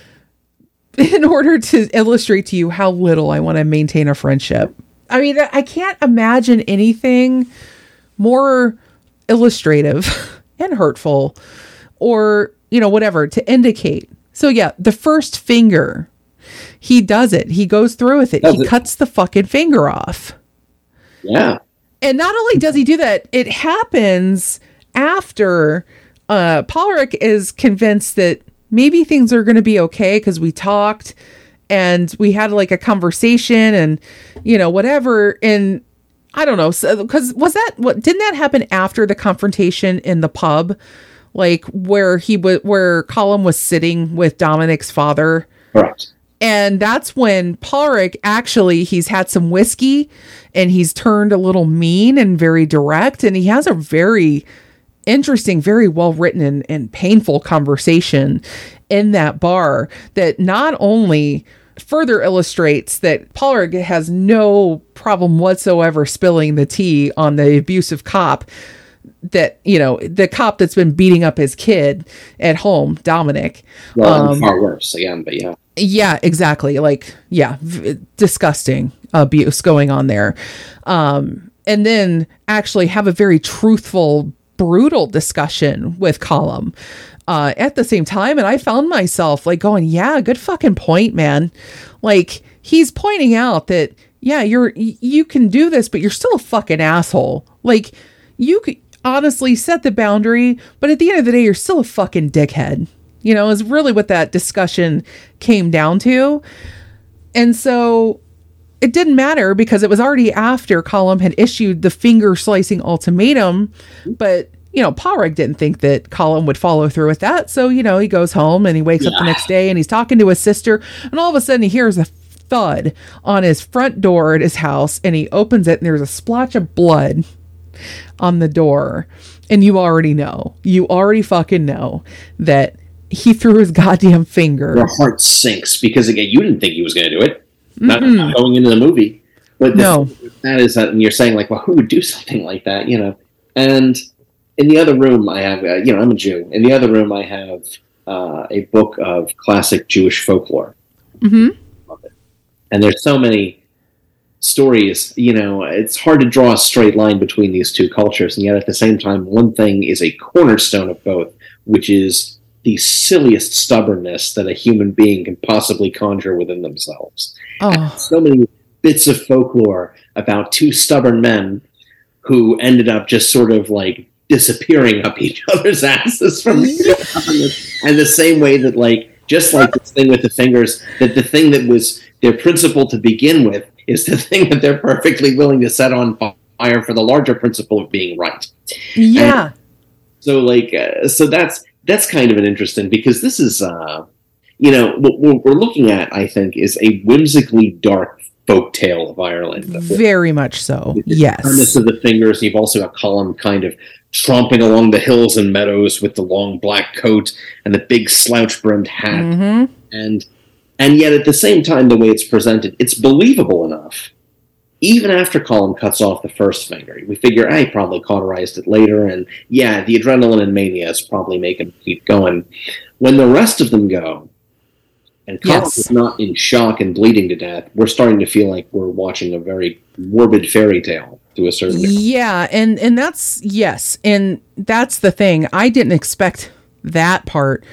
in order to illustrate to you how little I want to maintain a friendship. I mean, I can't imagine anything more illustrative and hurtful, or, you know, whatever, to indicate. So yeah, the first finger, he does it. He goes through with it. Does he it. cuts the fucking finger off. Yeah. And not only does he do that, it happens after uh, Pollock is convinced that maybe things are going to be okay because we talked and we had like a conversation and, you know, whatever. And I don't know, because so, was that what didn't that happen after the confrontation in the pub? Like where he was, where Colm was sitting with Dominic's father. Correct. And that's when Pollock actually, he's had some whiskey and he's turned a little mean and very direct. And he has a very interesting, very well written and, and painful conversation in that bar that not only further illustrates that Pollock has no problem whatsoever spilling the tea on the abusive cop, that, you know, the cop that's been beating up his kid at home, Dominic. Well, um, far worse again, but yeah. Yeah, exactly. Like, yeah, v- disgusting abuse going on there. Um, and then actually have a very truthful, brutal discussion with Colm uh, at the same time. And I found myself like going, yeah, good fucking point, man. Like, he's pointing out that, yeah, you're, you can do this, but you're still a fucking asshole. Like, you could honestly set the boundary, but at the end of the day, you're still a fucking dickhead. You know, is really what that discussion came down to. And so it didn't matter because it was already after Colm had issued the finger slicing ultimatum. But, you know, Pollock didn't think that Colm would follow through with that. So, you know, he goes home and he wakes yeah. up the next day and he's talking to his sister. And all of a sudden he hears a thud on his front door at his house. And he opens it and there's a splotch of blood on the door. And you already know, you already fucking know that he threw his goddamn finger. Your heart sinks because, again, you didn't think he was going to do it. Not, mm-hmm. not going into the movie. But no. that is that, and you're saying, like, well, who would do something like that, you know? And in the other room, I have, uh, you know, I'm a Jew. In the other room, I have uh, a book of classic Jewish folklore. Mm-hmm. Love it. And there's so many stories, you know, it's hard to draw a straight line between these two cultures. And yet, at the same time, one thing is a cornerstone of both, which is the silliest stubbornness that a human being can possibly conjure within themselves. Oh. So many bits of folklore about two stubborn men who ended up just sort of like disappearing up each other's asses from and the same way that, like, just like this thing with the fingers, that the thing that was their principle to begin with is the thing that they're perfectly willing to set on fire for the larger principle of being right. Yeah. And so, like, uh, so that's that's kind of an interesting, because this is, uh, you know, what, what we're looking at, I think, is a whimsically dark folk tale of Ireland. Very much so. Yes. The premise of the fingers. You've also got Colm kind of tromping along the hills and meadows with the long black coat and the big slouch-brimmed hat. Mm-hmm. And and yet, at the same time, the way it's presented, it's believable enough. Even after Colm cuts off the first finger, we figure, I hey, probably cauterized it later, and yeah, the adrenaline and mania is probably making him keep going. When the rest of them go, and Colm yes. is not in shock and bleeding to death, we're starting to feel like we're watching a very morbid fairy tale to a certain degree. Yeah, and, and that's, yes, and that's the thing. I didn't expect that part.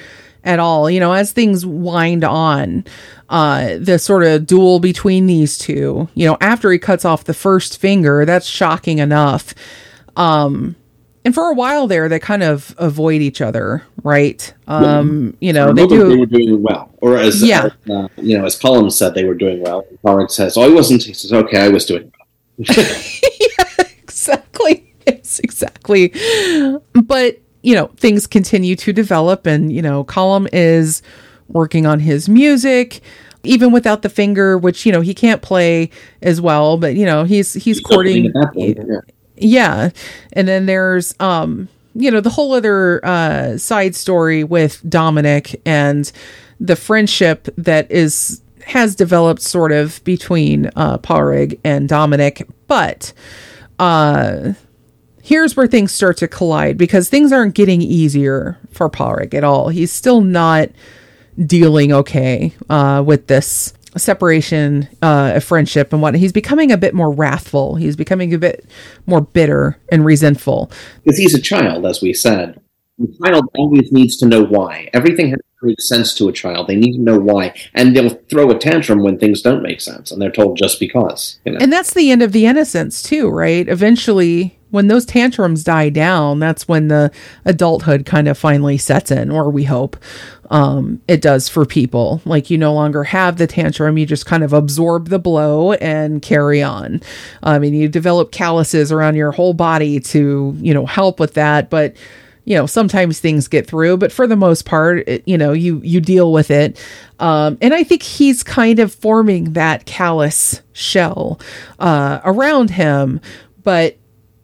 at all. You know, as things wind on, uh, the sort of duel between these two, you know, after he cuts off the first finger, that's shocking enough. Um, and for a while there, they kind of avoid each other, right? Um, you know, they do. They were doing well, or as, yeah. as uh, you know, as Colin said, they were doing well. Colin says, "Oh, I wasn't." He says, "Okay, I was doing well." Yeah, exactly. Yes, exactly. But you know, things continue to develop, and you know, Colm is working on his music, even without the finger, which you know he can't play as well. But you know, he's he's, he's courting. Point, yeah. yeah, and then there's um, you know, the whole other uh, side story with Dominic and the friendship that is has developed sort of between uh, Pádraig and Dominic, but uh, here's where things start to collide because things aren't getting easier for Pádraig at all. He's still not dealing okay uh, with this separation uh, of friendship and what. He's becoming a bit more wrathful. He's becoming a bit more bitter and resentful. Because he's a child, as we said. The child always needs to know why. Everything has to make sense to a child. They need to know why. And they'll throw a tantrum when things don't make sense. And they're told just because. You know? And that's the end of the innocence, too, right? Eventually, when those tantrums die down, that's when the adulthood kind of finally sets in, or we hope um, it does for people. Like, you no longer have the tantrum. You just kind of absorb the blow and carry on. I mean, you develop calluses around your whole body to, you know, help with that. But you know, sometimes things get through, but for the most part, it, you know, you, you deal with it. Um, and I think he's kind of forming that callous shell, uh, around him, but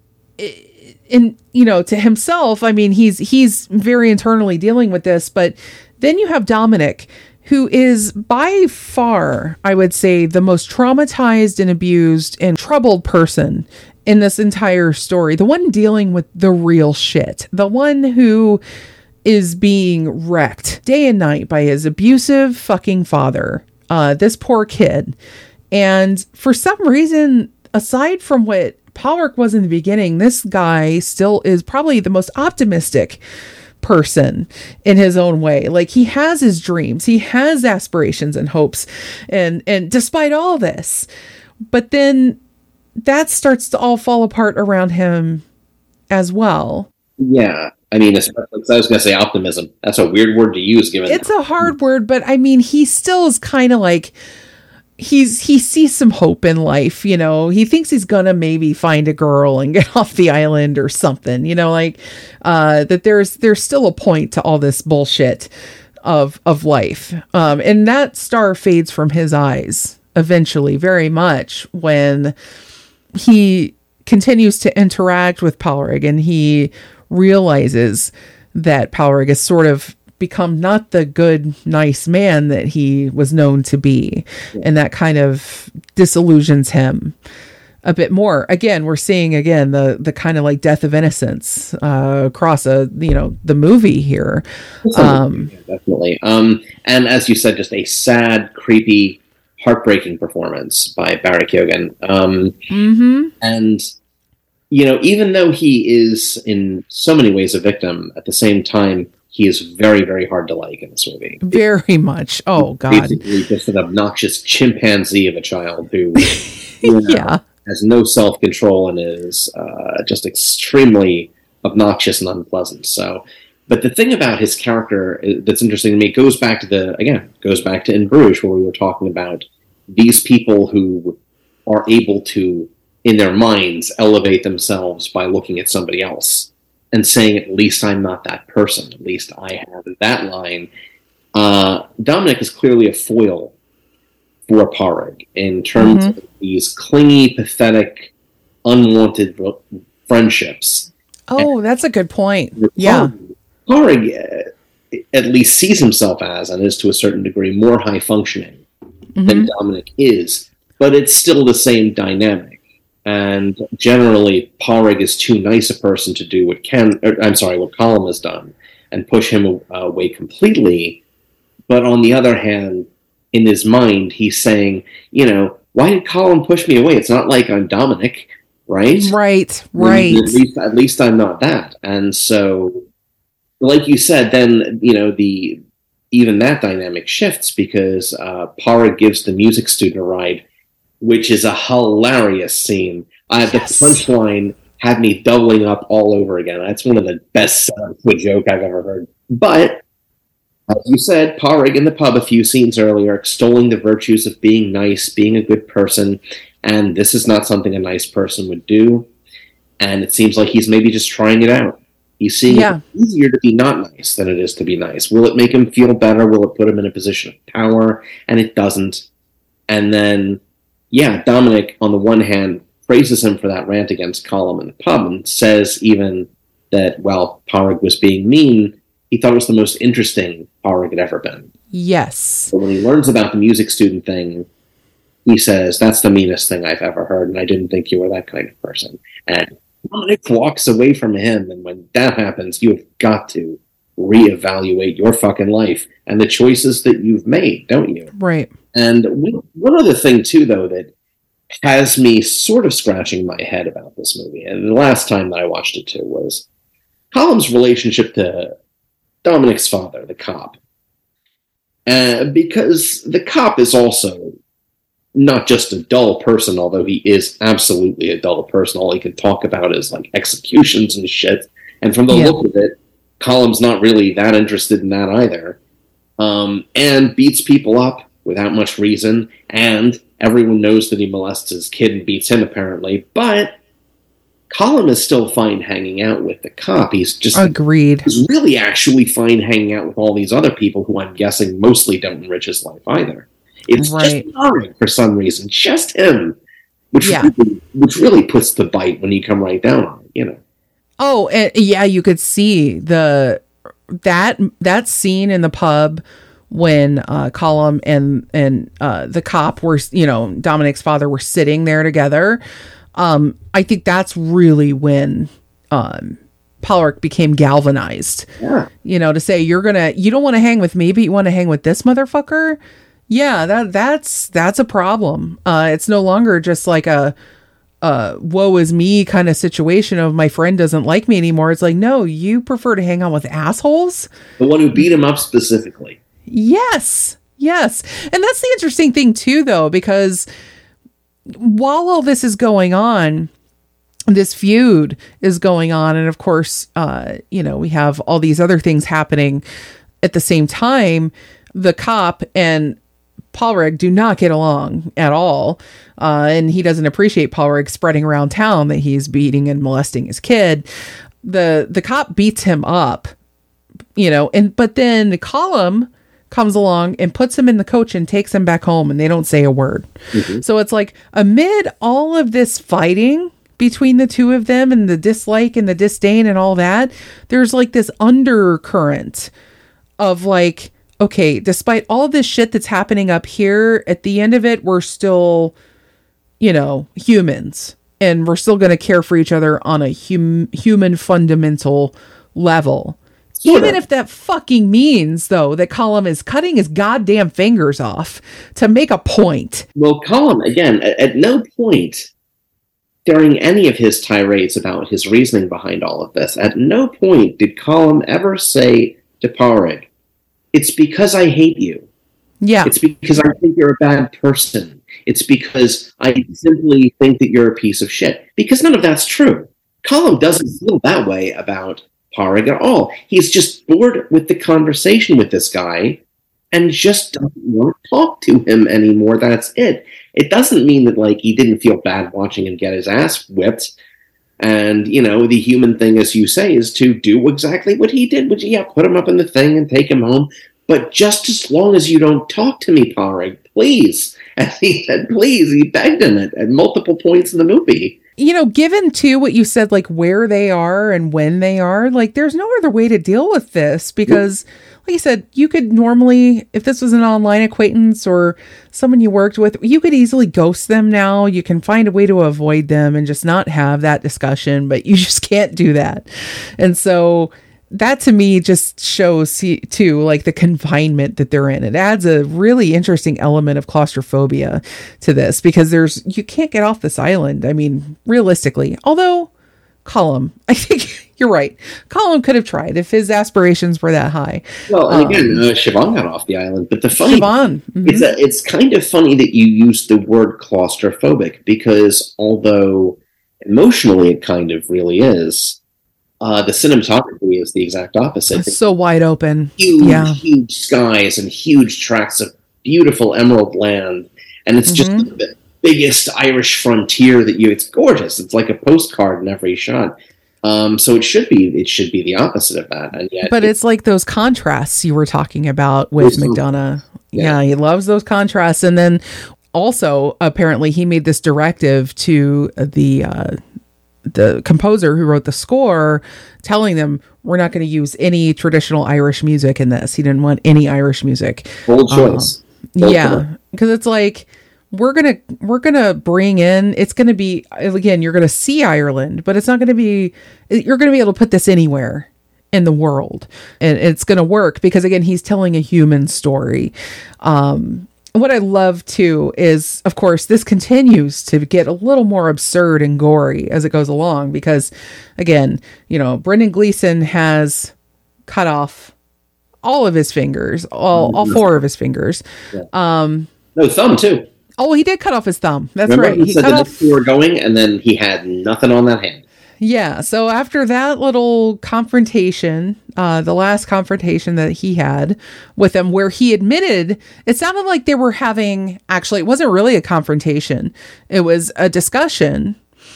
in, you know, to himself, I mean, he's, he's very internally dealing with this, but then you have Dominic, who is by far, I would say, the most traumatized and abused and troubled person in this entire story, the one dealing with the real shit, the one who is being wrecked day and night by his abusive fucking father, uh, this poor kid. And for some reason, aside from what Pádraig was in the beginning, this guy still is probably the most optimistic person in his own way. Like, he has his dreams, he has aspirations and hopes, and and despite all this, but then that starts to all fall apart around him as well. Yeah. I mean, especially, I was going to say optimism. That's a weird word to use, given it's a hard word, but I mean, he still is kind of like, he's, he sees some hope in life, you know, he thinks he's going to maybe find a girl and get off the island or something, you know, like, uh, that there's, there's still a point to all this bullshit of, of life. Um, and that star fades from his eyes eventually very much when he continues to interact with Pádraig and he realizes that Pádraig has sort of become not the good, nice man that he was known to be. And that kind of disillusions him a bit more. Again, we're seeing again the the kind of like death of innocence uh, across a, you know, the movie here. Um, yeah, definitely. Um, and as you said, just a sad, creepy, heartbreaking performance by Barry Keoghan. Um, mm-hmm. And, you know, even though he is in so many ways a victim, at the same time, he is very, very hard to like in this movie. Very much. Oh, God. Basically just an obnoxious chimpanzee of a child who you know, yeah. has no self-control and is uh, just extremely obnoxious and unpleasant. So, but the thing about his character that's interesting to me goes back to the, again, goes back to In Bruges, where we were talking about these people who are able to, in their minds, elevate themselves by looking at somebody else and saying, at least I'm not that person, at least I have that line. Uh, Dominic is clearly a foil for Pádraig in terms mm-hmm. of these clingy, pathetic, unwanted friendships. Oh, and that's a good point. Yeah. Pádraig uh, at least sees himself as, and is to a certain degree, more high-functioning mm-hmm. than Dominic is, but it's still the same dynamic. And generally, Pádraig is too nice a person to do what Ken, or, I'm sorry, what Colm has done, and push him away completely. But on the other hand, in his mind, he's saying, you know, why did Colm push me away? It's not like I'm Dominic, right? Right, right. At least, at least I'm not that. And so, like you said, then, you know, the even that dynamic shifts because uh, Parag gives the music student a ride, which is a hilarious scene. Uh, yes. The punchline had me doubling up all over again. That's one of the best setups to a joke I've ever heard. But, as you said, Parag in the pub a few scenes earlier, extolling the virtues of being nice, being a good person, and this is not something a nice person would do. And it seems like he's maybe just trying it out. He's seeing yeah. it's easier to be not nice than it is to be nice. Will it make him feel better? Will it put him in a position of power? And it doesn't. And then, yeah, Dominic, on the one hand, praises him for that rant against Colum in the pub and says even that, well, Parag was being mean. He thought it was the most interesting Parag had ever been. Yes. But when he learns about the music student thing, he says, that's the meanest thing I've ever heard, and I didn't think you were that kind of person. And Dominic walks away from him, and when that happens, you have got to reevaluate your fucking life and the choices that you've made, don't you? Right. And one other thing, too, though, that has me sort of scratching my head about this movie, and the last time that I watched it, too, was Colum's relationship to Dominic's father, the cop. Uh, because the cop is also not just a dull person, although he is absolutely a dull person. All he can talk about is like executions and shit. And from the yeah. look of it, Colum's not really that interested in that either. Um, and beats people up without much reason. And everyone knows that he molests his kid and beats him, apparently. But Colum is still fine hanging out with the cop. He's just agreed. He's really actually fine hanging out with all these other people who I'm guessing mostly don't enrich his life either. It's right. just Parag for some reason, just him, which yeah. really, which really puts the bite when you come right down on it, you know. Oh, and yeah, you could see the that that scene in the pub when uh, Colum and and uh, the cop were, you know, Dominic's father were sitting there together. Um, I think that's really when um, Parag became galvanized. Yeah. You know, to say you're gonna, you don't want to hang with me, but you want to hang with this motherfucker. Yeah, that that's that's a problem. Uh, it's no longer just like a, a woe is me kind of situation of my friend doesn't like me anymore. It's like, no, you prefer to hang out with assholes. The one who beat him up specifically. Yes, yes. And that's the interesting thing too, though, because while all this is going on, this feud is going on. And of course, uh, you know, we have all these other things happening at the same time. The cop and Parag do not get along at all. Uh, and he doesn't appreciate Parag spreading around town that he's beating and molesting his kid. The, the cop beats him up, you know, and, but then Colum comes along and puts him in the coach and takes him back home, and they don't say a word. Mm-hmm. So it's like amid all of this fighting between the two of them and the dislike and the disdain and all that, there's like this undercurrent of like, okay, despite all this shit that's happening up here, at the end of it, we're still, you know, humans, and we're still going to care for each other on a hum- human fundamental level. Sort Even of. If that fucking means, though, that Colum is cutting his goddamn fingers off to make a point. Well, Colum, again, at, at no point during any of his tirades about his reasoning behind all of this, at no point did Colum ever say to Parag, it's because I hate you. Yeah. It's because I think you're a bad person. It's because I simply think that you're a piece of shit. Because none of that's true. Colum doesn't feel that way about Parag at all. He's just bored with the conversation with this guy and just doesn't want to talk to him anymore. That's it. It doesn't mean that, like, he didn't feel bad watching him get his ass whipped. And, you know, the human thing, as you say, is to do exactly what he did, which, yeah, put him up in the thing and take him home. But just as long as you don't talk to me, Parag, please. As he said, please, he begged him at, at multiple points in the movie. You know, given, too, what you said, like, where they are and when they are, like, there's no other way to deal with this because, like you said, you could normally, if this was an online acquaintance or someone you worked with, you could easily ghost them now. You can find a way to avoid them and just not have that discussion, but you just can't do that. And so that to me just shows too, like the confinement that they're in. It adds a really interesting element of claustrophobia to this because there's, you can't get off this island. I mean, realistically, although Colum. I think you're right. Colum could have tried if his aspirations were that high. Well, and again, um, uh, Siobhan got off the island, but the funny Siobhan, mm-hmm. it's a, it's kind of funny that you use the word claustrophobic, because although emotionally it kind of really is, uh, the cinematography is the exact opposite. It's so wide open, huge, yeah. huge skies and huge tracts of beautiful emerald land, and it's just mm-hmm. the biggest Irish frontier that you. It's gorgeous. It's like a postcard in every shot. Um, so it should be it should be the opposite of that, and yet but it's, it's like those contrasts you were talking about with McDonagh. Yeah. yeah, he loves those contrasts, and then also apparently he made this directive to the. Uh, the composer who wrote the score, telling them we're not going to use any traditional Irish music in this. He didn't want any Irish music. Bold choice. Um, Bold yeah. Because it's like, we're going to, we're going to bring in, it's going to be, again, you're going to see Ireland, but it's not going to be, you're going to be able to put this anywhere in the world, and it's going to work because, again, he's telling a human story. Um, What I love too is, of course, this continues to get a little more absurd and gory as it goes along because, again, you know, Brendan Gleeson has cut off all of his fingers, all, all four of his fingers. Yeah. Um, no, thumb too. Oh, he did cut off his thumb. That's Remember right. He, he said cut the off. We were going, and then he had nothing on that hand. Yeah. So after that little confrontation, uh, the last confrontation that he had with them, where he admitted, it sounded like they were having, actually, it wasn't really a confrontation. It was a discussion,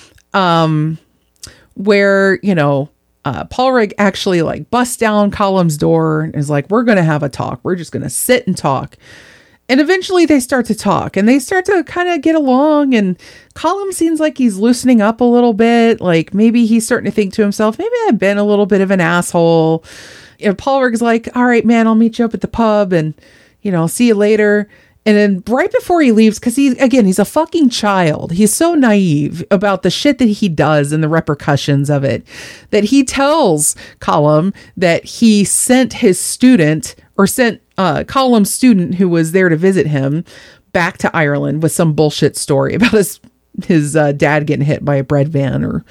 um, where, you know, uh, Padraig actually like busts down Colum's door and is like, we're going to have a talk. We're just going to sit and talk. And eventually they start to talk and they start to kind of get along, and Colum seems like he's loosening up a little bit. Like maybe he's starting to think to himself, maybe I've been a little bit of an asshole. You know, Padraig's like, all right, man, I'll meet you up at the pub and, you know, I'll see you later. And then right before he leaves, because he's, again, he's a fucking child. He's so naive about the shit that he does and the repercussions of it, that he tells Colum that he sent his student or sent uh, Colum's student who was there to visit him back to Ireland with some bullshit story about his, his uh, dad getting hit by a bread van or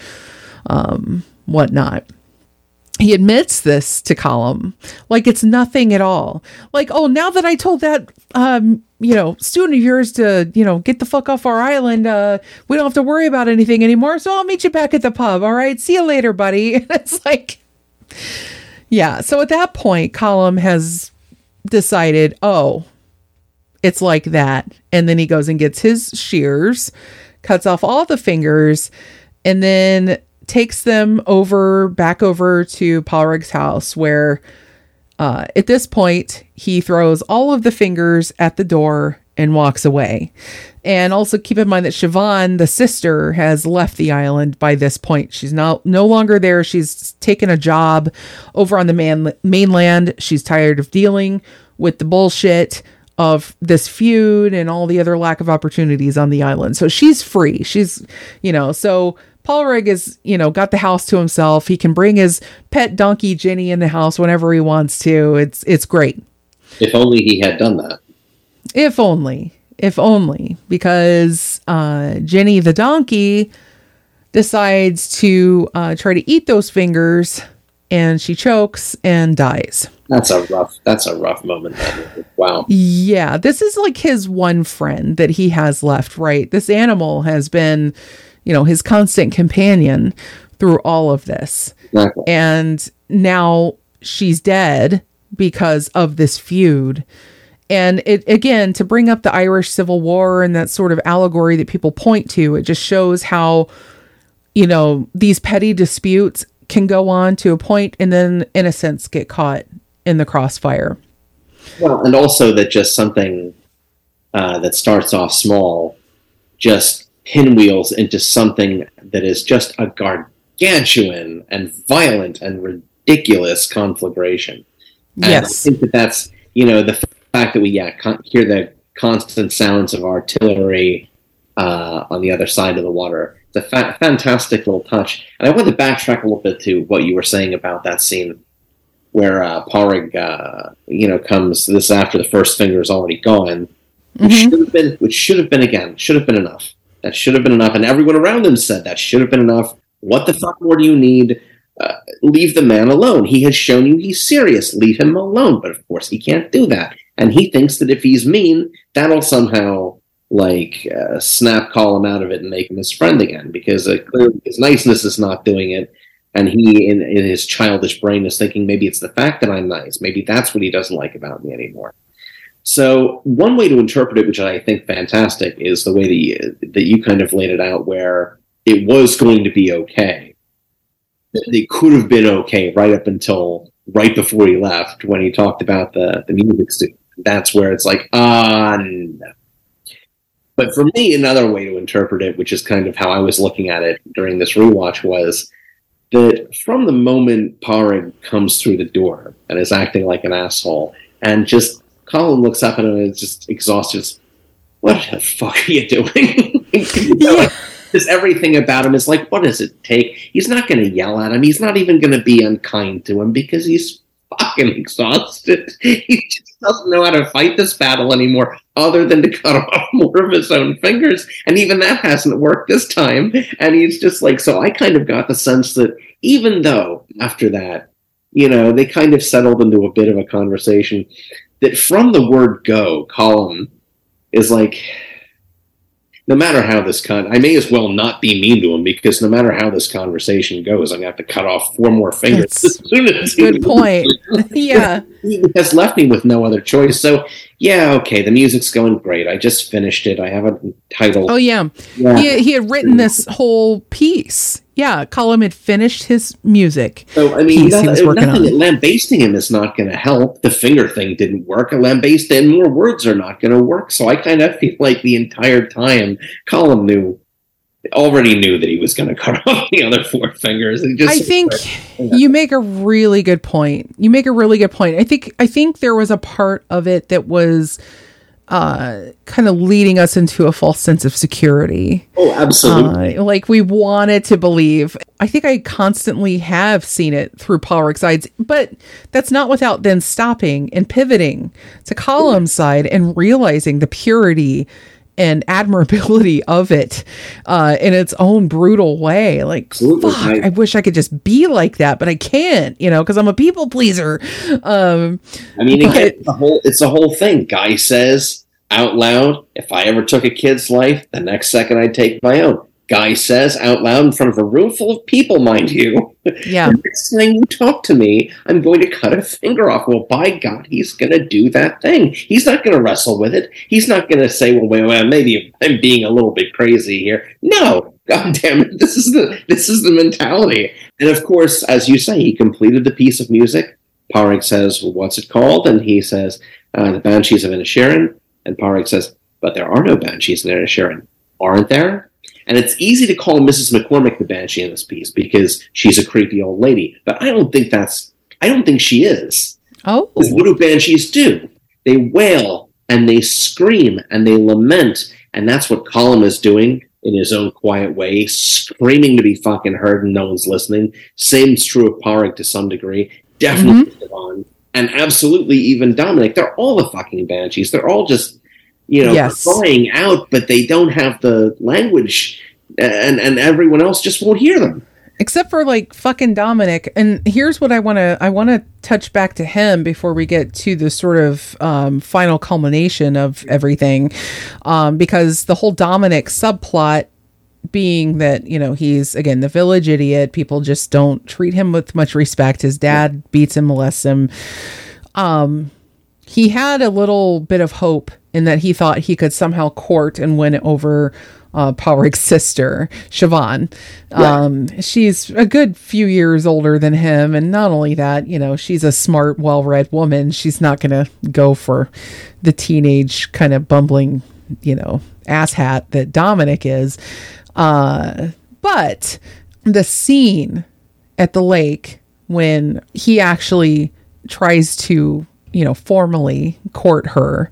um, whatnot. He admits this to Colum like it's nothing at all. Like, oh, now that I told that, um, you know, student of yours to, you know, get the fuck off our island, uh, we don't have to worry about anything anymore. So I'll meet you back at the pub. All right. See you later, buddy. And it's like, yeah. So at that point, Colum has decided, oh, it's like that. And then he goes and gets his shears, cuts off all the fingers, and then takes them over, back over to Padraig's house, where uh, at this point, he throws all of the fingers at the door and walks away. And also keep in mind that Siobhan, the sister, has left the island by this point. She's not no longer there. She's taken a job over on the man, mainland. She's tired of dealing with the bullshit of this feud and all the other lack of opportunities on the island. So she's free. She's, you know, so Padraig is, you know, got the house to himself. He can bring his pet donkey Ginny in the house whenever he wants to. It's it's great. If only he had done that. If only. If only. Because uh, Ginny the donkey decides to uh, try to eat those fingers, and she chokes and dies. That's a rough, that's a rough moment. Wow. Yeah. This is like his one friend that he has left, right? This animal has been, you know, his constant companion through all of this. Exactly. And now she's dead because of this feud. And it, again, to bring up the Irish Civil War and that sort of allegory that people point to, it just shows how, you know, these petty disputes can go on to a point and then innocents get caught in the crossfire. Well, and also that just something uh, that starts off small just pinwheels into something that is just a gargantuan and violent and ridiculous conflagration. And yes. I think that that's, you know, the fact that we yeah, con- hear the constant sounds of artillery uh, on the other side of the water. It's a fa- fantastic little touch. And I want to backtrack a little bit to what you were saying about that scene where uh, Padraig, uh, you know, comes, this after the first finger is already gone, mm-hmm. which should have been, which should have been, again, should have been enough. That should have been enough. And everyone around him said that should have been enough. What the fuck more do you need? Uh, leave the man alone. He has shown you he's serious. Leave him alone. But of course, he can't do that. And he thinks that if he's mean, that'll somehow like uh, snap Colum out of it and make him his friend again, because uh, clearly his niceness is not doing it, and he in, in his childish brain is thinking maybe it's the fact that I'm nice, maybe that's what he doesn't like about me anymore. So one way to interpret it, which I think fantastic, is the way that you, that you kind of laid it out, where it was going to be okay. It could have been okay right up until right before he left, when he talked about the, the music student. That's where it's like, ah, uh, no. But for me, another way to interpret it, which is kind of how I was looking at it during this rewatch, was that from the moment Pahrig comes through the door and is acting like an asshole, and just Colum looks up at him and is just exhausted. What the fuck are you doing? you know, like, just everything about him is like, what does it take? He's not going to yell at him. He's not even going to be unkind to him because he's fucking exhausted. He just doesn't know how to fight this battle anymore, other than to cut off more of his own fingers. And even that hasn't worked this time. And he's just like, so I kind of got the sense that even though after that, you know, they kind of settled into a bit of a conversation, that from the word go, Colum is like, no matter how this con, I may as well not be mean to him, because no matter how this conversation goes, I'm going to have to cut off four more fingers. That's, as soon as good point. Yeah. He has left me with no other choice. So, yeah, okay, the music's going great. I just finished it. I have a title. Oh, yeah. yeah. He, he had written this whole piece. Yeah, Colum had finished his music. So, I mean, piece nothing, he was working nothing, on. lambasting him is not going to help. The finger thing didn't work. A lambasting, more words are not going to work. So I kind of feel like the entire time, Colum knew, already knew that he was going to cut off the other four fingers. And just I think yeah. you make a really good point. You make a really good point. I think I think there was a part of it that was uh, kind of leading us into a false sense of security. Oh, absolutely. Uh, like we wanted to believe. I think I constantly have seen it through Pahrig's eyes, but that's not without then stopping and pivoting to Colum's side and realizing the purity and admirability of it uh, in its own brutal way. Like, Absolutely. fuck, I, I wish I could just be like that, but I can't, you know, because I'm a people pleaser. Um, I mean, but, it's, the whole, it's the whole thing. Guy says out loud, if I ever took a kid's life, the next second I'd take my own. Guy says out loud in front of a room full of people, mind you. Yeah. The next time you talk to me, I'm going to cut a finger off. Well, by God, he's going to do that thing. He's not going to wrestle with it. He's not going to say, well, wait, well, maybe I'm being a little bit crazy here. No, God damn it. This is the, this is the mentality. And of course, as you say, he completed the piece of music. Pahrig says, well, what's it called? And he says, uh, the Banshees of Inisherin. And Pahrig says, but there are no Banshees in Inisherin. Aren't there? And it's easy to call Missus McCormick the Banshee in this piece because she's a creepy old lady. But I don't think that's, I don't think she is. Oh. Because what do Banshees do? They wail and they scream and they lament. And that's what Colum is doing in his own quiet way, screaming to be fucking heard and no one's listening. Same's true of Pahrig to some degree. Definitely mm-hmm. Siobhan. And absolutely even Dominic. They're all the fucking Banshees. They're all just, you know, yes. crying out, but they don't have the language, and, and everyone else just won't hear them. Except for like fucking Dominic. And here's what I want to, I want to touch back to him before we get to the sort of um, final culmination of everything. Um, because the whole Dominic subplot being that, you know, he's, again, the village idiot. People just don't treat him with much respect. His dad beats him, molests him. Um, he had a little bit of hope in that he thought he could somehow court and win over uh, Pahrig's sister, Siobhan. Yeah. Um, she's a good few years older than him. And not only that, you know, she's a smart, well-read woman. She's not going to go for the teenage kind of bumbling, you know, asshat that Dominic is. Uh, but the scene at the lake when he actually tries to, you know, formally court her,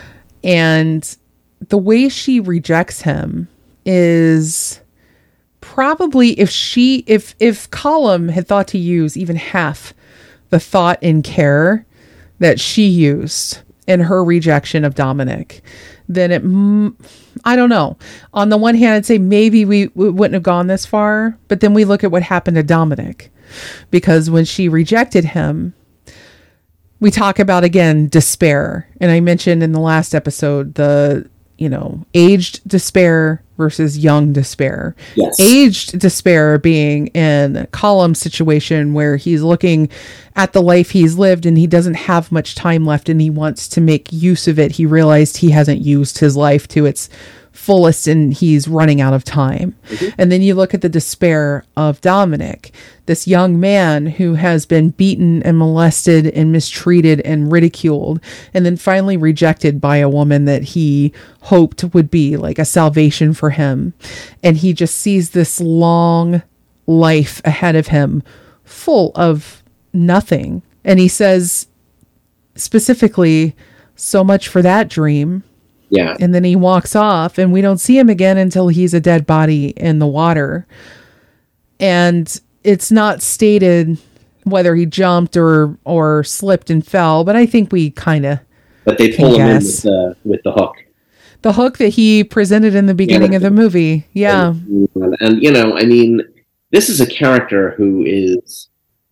and the way she rejects him is probably, if she, if, if Colum had thought to use even half the thought and care that she used in her rejection of Dominic, then it, mm, I don't know. On the one hand, I'd say maybe we, we wouldn't have gone this far, but then we look at what happened to Dominic, because when she rejected him, we talk about, again, despair. And I mentioned in the last episode, the, you know, aged despair versus young despair. Yes. Aged despair being in Colum's situation where he's looking at the life he's lived and he doesn't have much time left and he wants to make use of it. He realized he hasn't used his life to its fullest and he's running out of time. Mm-hmm. And then you look at the despair of Dominic, this young man who has been beaten and molested and mistreated and ridiculed, and then finally rejected by a woman that he hoped would be like a salvation for him. And he just sees this long life ahead of him full of nothing. And he says specifically, so much for that dream. Yeah. And then he walks off and we don't see him again until he's a dead body in the water. And it's not stated whether he jumped or, or slipped and fell, but I think we kind of But they pull him in with the, with the hook. The hook that he presented in the beginning yeah. of the movie. Yeah. And, and, you know, I mean, this is a character who is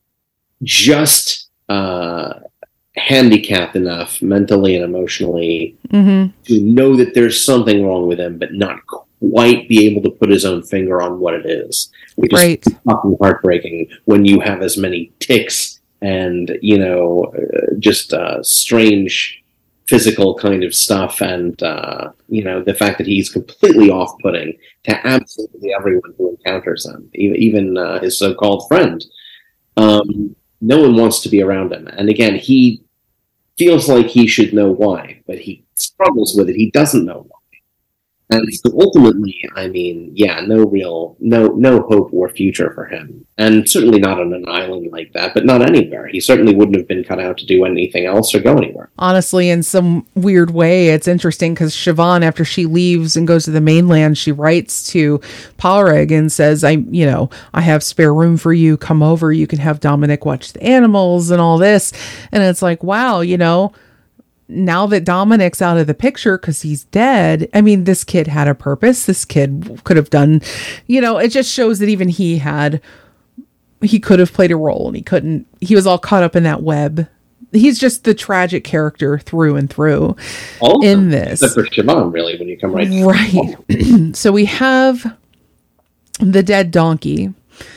just uh, handicapped enough mentally and emotionally mm-hmm. to know that there's something wrong with him, but not quite be able to put his own finger on what it is. Which right. is fucking heartbreaking when you have as many tics and, you know, uh, just uh, strange physical kind of stuff, and uh, you know, the fact that he's completely off-putting to absolutely everyone who encounters him, even, even uh, his so-called friend. Um, no one wants to be around him, and again, he feels like he should know why, but he struggles with it. He doesn't know why, and so ultimately, I mean, yeah, no real, no, no hope or future for him, and certainly not on an island like that, but not anywhere. He certainly wouldn't have been cut out to do anything else or go anywhere. Honestly, in some weird way, it's interesting because Siobhan, after she leaves and goes to the mainland, she writes to Padraig and says, I, you know, I have spare room for you. Come over. You can have Dominic watch the animals and all this. And it's like, wow, you know, now that Dominic's out of the picture because he's dead, I mean, this kid had a purpose. This kid could have done, you know, it just shows that even he had, he could have played a role and he couldn't, he was all caught up in that web. He's just the tragic character through and through all in this. Except for Siobhan, really, when you come right Right. So we have the dead donkey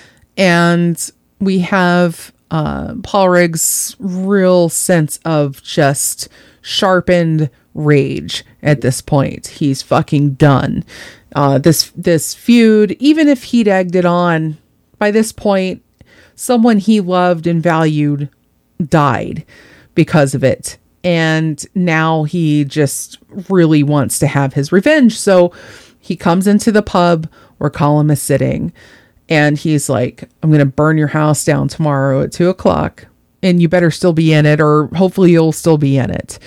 and we have uh, Padraig's real sense of just sharpened rage at this point. He's fucking done. Uh, this this feud, even if he'd egged it on, by this point, someone he loved and valued died because of it. And now he just really wants to have his revenge. So he comes into the pub where Colum is sitting and he's like, I'm going to burn your house down tomorrow at two o'clock. And you better still be in it, or hopefully you'll still be in it.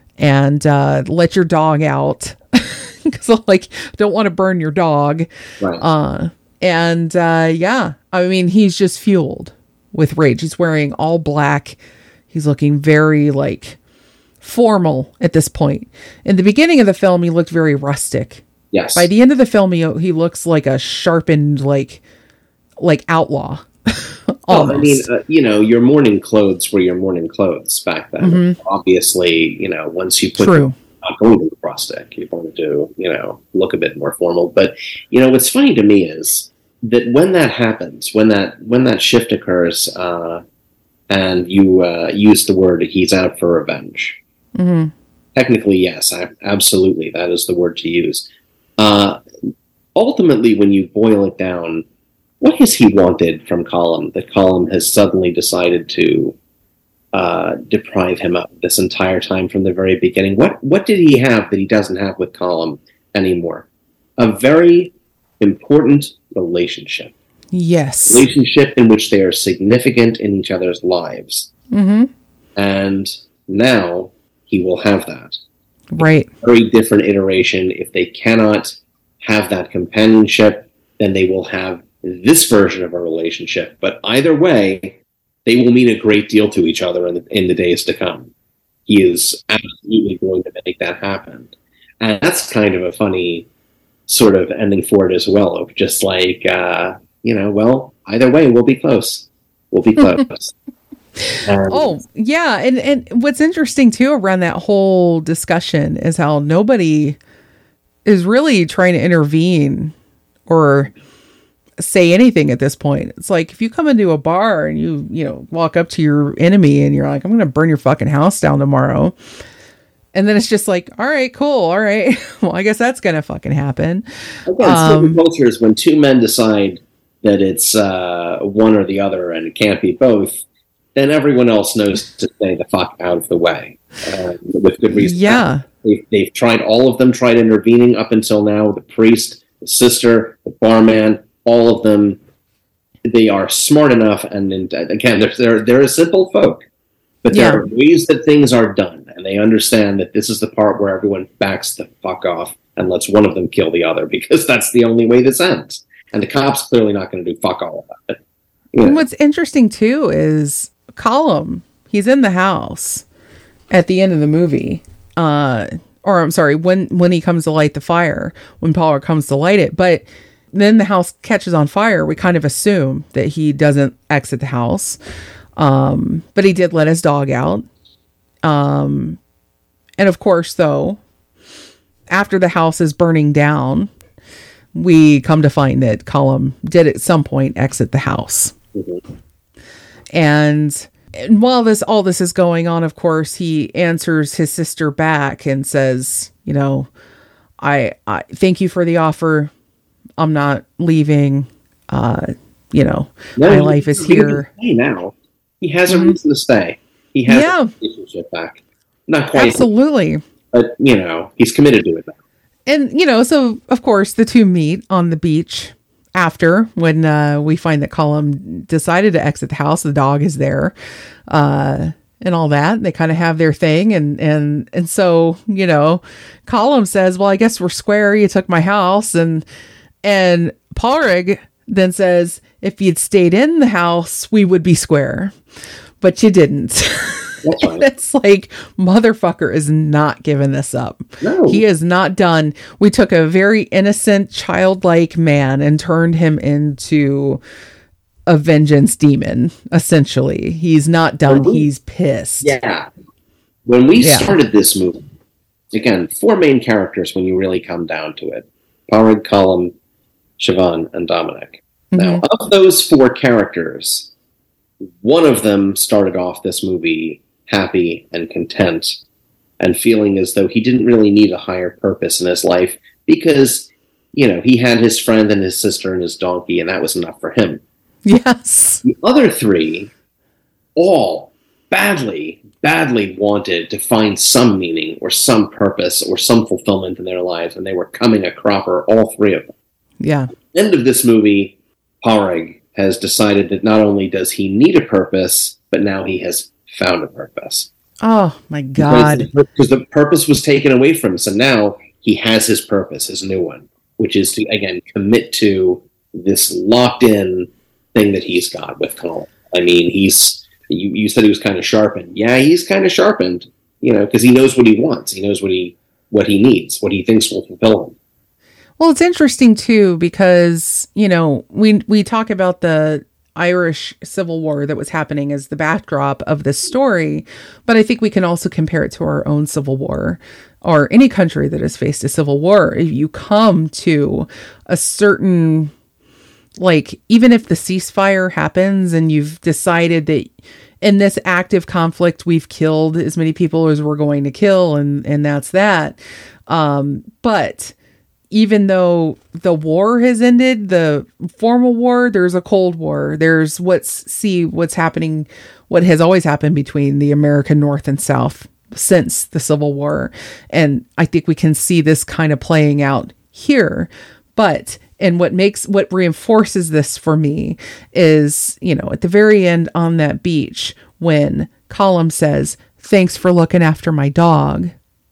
And uh, let your dog out. Because I like, don't want to burn your dog. Right. Uh, and uh, yeah, I mean, he's just fueled with rage. He's wearing all black. He's looking very like formal at this point. In the beginning of the film, he looked very rustic. Yes. By the end of the film, he, he looks like a sharpened, like, like outlaw. Well, I mean, uh, you know, your morning clothes were your morning clothes back then. Mm-hmm. Obviously, you know, once you put True. not going to the prosthetic, you're going to, you know, look a bit more formal. But, you know, what's funny to me is that when that happens, when that when that shift occurs, uh, and you uh, use the word "he's out for revenge," mm-hmm. technically, yes, I, absolutely, that is the word to use. Uh, ultimately, when you boil it down, what has he wanted from Colum that Colum has suddenly decided to uh, deprive him of this entire time from the very beginning? What what did he have that he doesn't have with Colum anymore? A very important relationship. Yes. Relationship in which they are significant in each other's lives. Mm-hmm. And now he will have that. Right. A very different iteration. If they cannot have that companionship, then they will have this version of a relationship. But either way, they will mean a great deal to each other in the, in the days to come. He is absolutely going to make that happen. And that's kind of a funny sort of ending for it as well, of just like, uh, you know, well, either way, we'll be close. We'll be close. um, oh, yeah. And, and what's interesting, too, around that whole discussion is how nobody is really trying to intervene or say anything at this point. It's like, if you come into a bar and you, you know, walk up to your enemy and you're like, I'm going to burn your fucking house down tomorrow. And then it's just like, all right, cool. All right. Well, I guess that's going to fucking happen. Again, um, certain cultures, when two men decide that it's uh, one or the other and it can't be both, then everyone else knows to stay the fuck out of the way. Uh, with good reason. Yeah. They've, they've tried, all of them tried intervening up until now. The priest, the sister, the barman, all of them, they are smart enough. And, and again, they're, they're, they're a simple folk. But there yeah. are ways that things are done. And they understand that this is the part where everyone backs the fuck off and lets one of them kill the other, because that's the only way this ends. And the cop's clearly not going to do fuck all about it. You know. And what's interesting, too, is Colum, he's in the house at the end of the movie. Uh, or I'm sorry, when, when he comes to light the fire, when Pollard comes to light it. But then the house catches on fire. We kind of assume that he doesn't exit the house. Um, but he did let his dog out. Um, and of course, though, after the house is burning down, we come to find that Colum did at some point exit the house. Mm-hmm. And, and while this, all this is going on, of course, he answers his sister back and says, you know, I, I thank you for the offer. I'm not leaving. Uh, you know, no, my life is here. Hey, now he has a mm-hmm. reason to stay. He has yeah. a relationship back. Not quite. Absolutely. But, you know, he's committed to it now. And, you know, so, of course, the two meet on the beach after, when uh, we find that Colum decided to exit the house. The dog is there uh, and all that. They kind of have their thing. And, and, and so, you know, Colum says, well, I guess we're square. You took my house. And, and Padraig then says, if you'd stayed in the house, we would be square. But you didn't. That's right. It's like, motherfucker is not giving this up. No. He is not done. We took a very innocent, childlike man and turned him into a vengeance demon, essentially. He's not done. We, He's pissed. Yeah. When we yeah. started this movie, again, four main characters when you really come down to it. Padraig, Colum, Siobhan, and Dominic. Mm-hmm. Now, of those four characters, one of them started off this movie happy and content and feeling as though he didn't really need a higher purpose in his life because, you know, he had his friend and his sister and his donkey, and that was enough for him. Yes. The other three all badly, badly wanted to find some meaning or some purpose or some fulfillment in their lives, and they were coming a cropper, all three of them. Yeah. End of this movie, Padraig has decided that not only does he need a purpose, but now he has found a purpose. Oh, my God. Because the purpose was taken away from him. So now he has his purpose, his new one, which is to, again, commit to this locked-in thing that he's got with Colum. I mean, he's, you, you said he was kind of sharpened. Yeah, he's kind of sharpened, you know, because he knows what he wants. He knows what he what he needs, what he thinks will fulfill him. Well, it's interesting, too, because, you know, we we talk about the Irish Civil War that was happening as the backdrop of this story, but I think we can also compare it to our own Civil War or any country that has faced a civil war. If you come to a certain, like, even if the ceasefire happens and you've decided that in this active conflict, we've killed as many people as we're going to kill, and, and that's that. Um, but even though the war has ended, the formal war, there's a Cold War. There's what's, see what's happening, what has always happened between the American North and South since the Civil War. And I think we can see this kind of playing out here. But, and what makes, what reinforces this for me is, you know, at the very end on that beach, when Colum says, thanks for looking after my dog.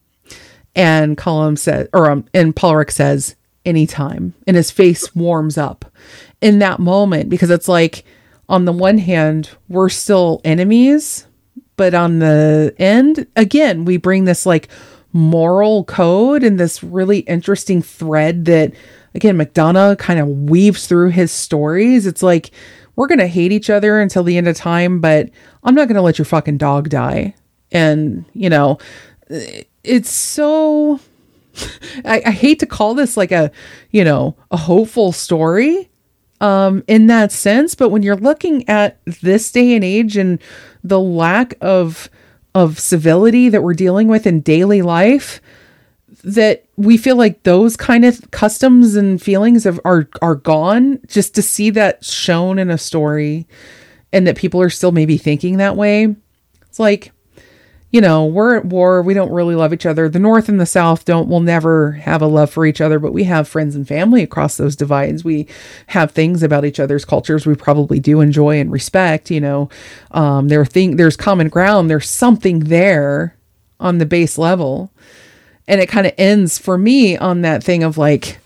And Colum says, or um, and Padraig says, anytime. And his face warms up in that moment, because it's like, on the one hand, we're still enemies, but on the end, again, we bring this like moral code and this really interesting thread that, again, McDonagh kind of weaves through his stories. It's like, we're going to hate each other until the end of time, but I'm not going to let your fucking dog die. And, you know, it's so, I, I hate to call this like a, you know, a hopeful story um, in that sense. But when you're looking at this day and age and the lack of, of civility that we're dealing with in daily life, that we feel like those kind of customs and feelings of, are are gone, just to see that shown in a story and that people are still maybe thinking that way. It's like, you know, we're at war. We don't really love each other. The North and the South don't, will never have a love for each other, but we have friends and family across those divides. We have things about each other's cultures we probably do enjoy and respect, you know. Um, there are thing, there's common ground. There's something there on the base level. And it kind of ends for me on that thing of like,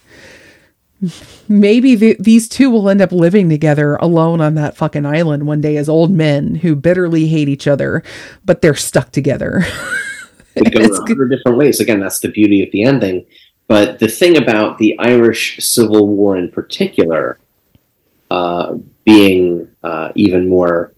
maybe the, these two will end up living together alone on that fucking island one day as old men who bitterly hate each other, but they're stuck together. They go in a hundred different ways. Again, that's the beauty of the ending. But the thing about the Irish Civil War in particular, uh, being uh, even more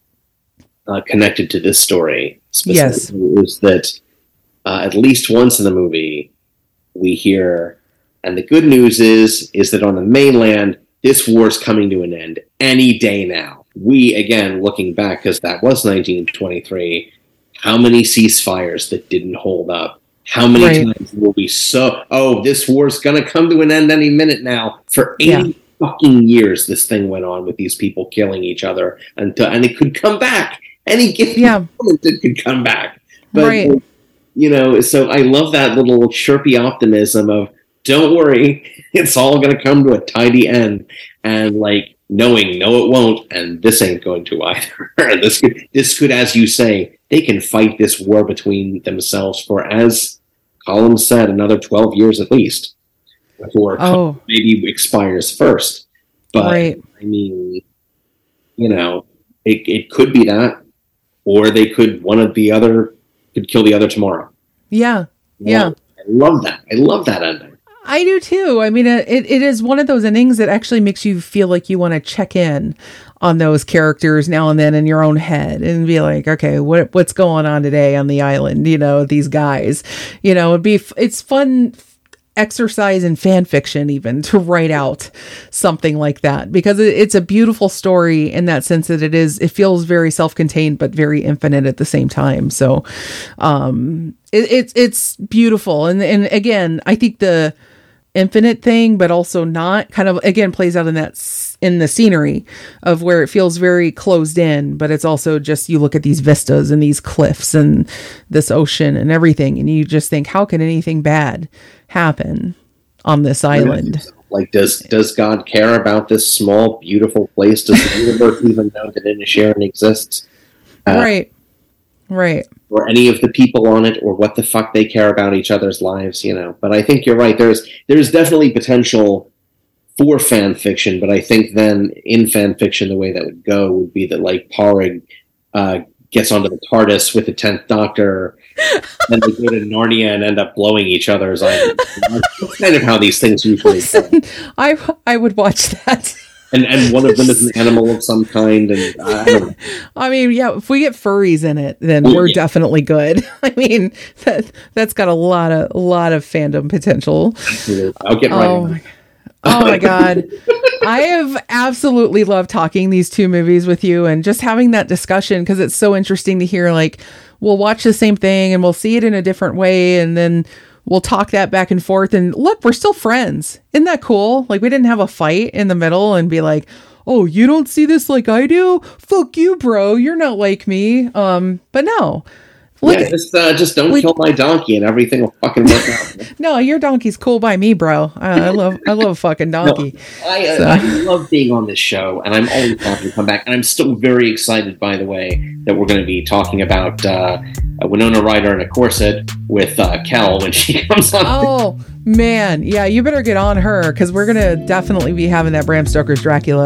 uh, connected to this story specifically, yes. is that Uh, at least once in the movie, we hear, and the good news is, is that on the mainland, this war's coming to an end any day now. We, again, looking back, because that was nineteen twenty-three, how many ceasefires that didn't hold up? How many right. times will we so, oh, this war's going to come to an end any minute now? For eighty yeah. fucking years, this thing went on with these people killing each other, until, and it could come back. Any given yeah. moment, it could come back. But, right. You know, so I love that little chirpy optimism of, don't worry, it's all going to come to a tidy end. And like knowing, no, it won't. And this ain't going to either. this could, this could, as you say, they can fight this war between themselves for, as Colin said, another twelve years at least before oh. maybe expires first. But right. I mean, you know, it, it could be that, or they could, one of the other could kill the other tomorrow. Yeah. Yeah. I love that. I love that ending. I do too. I mean, it, it is one of those endings that actually makes you feel like you want to check in on those characters now and then in your own head and be like, okay, what what's going on today on the island? You know, these guys, you know, it'd be, it's fun exercise in fan fiction even to write out something like that, because it's a beautiful story in that sense that it is, it feels very self-contained, but very infinite at the same time. So, um, it, it's, it's beautiful. And, and again, I think the infinite thing, but also not kind of, again, plays out in that, in the scenery of where it feels very closed in, but it's also just, you look at these vistas and these cliffs and this ocean and everything. And you just think, how can anything bad happen on this island? Like, does, does God care about this small, beautiful place? Does the universe even know that Inisherin exists? Uh, right. Right. Or any of the people on it, or what the fuck they care about each other's lives, you know. But I think you're right. There's, there's definitely potential for fan fiction, but I think then in fan fiction, the way that would go would be that like Padraig uh, gets onto the TARDIS with the tenth Doctor, and they go to Narnia and end up blowing each other's eyes. That's kind of how these things usually go. I I would watch that. And and one of them is an animal of some kind, and uh, I don't know. I mean, yeah, if we get furries in it, then Well, we're yeah. definitely good. I mean, that that's got a lot of a lot of fandom potential. I'll get right Oh on my, it. oh my God. I have absolutely loved talking these two movies with you and just having that discussion, because it's so interesting to hear, like, we'll watch the same thing and we'll see it in a different way, and then we'll talk that back and forth, and look, we're still friends. Isn't that cool? Like, we didn't have a fight in the middle and be like, oh, you don't see this like I do? Fuck you, bro. You're not like me. Um, but no. Look, yeah, just, uh, just don't we, kill my donkey and everything will fucking work out. No, your donkey's cool by me, bro. I, I love I love a fucking donkey. No, I, uh, so. I love being on this show, and I'm always happy to come back. And I'm still very excited, by the way, that we're going to be talking about uh, Winona Ryder in a corset with uh, Kel when she comes on. Oh, man. Yeah, you better get on her, because we're going to definitely be having that Bram Stoker's Dracula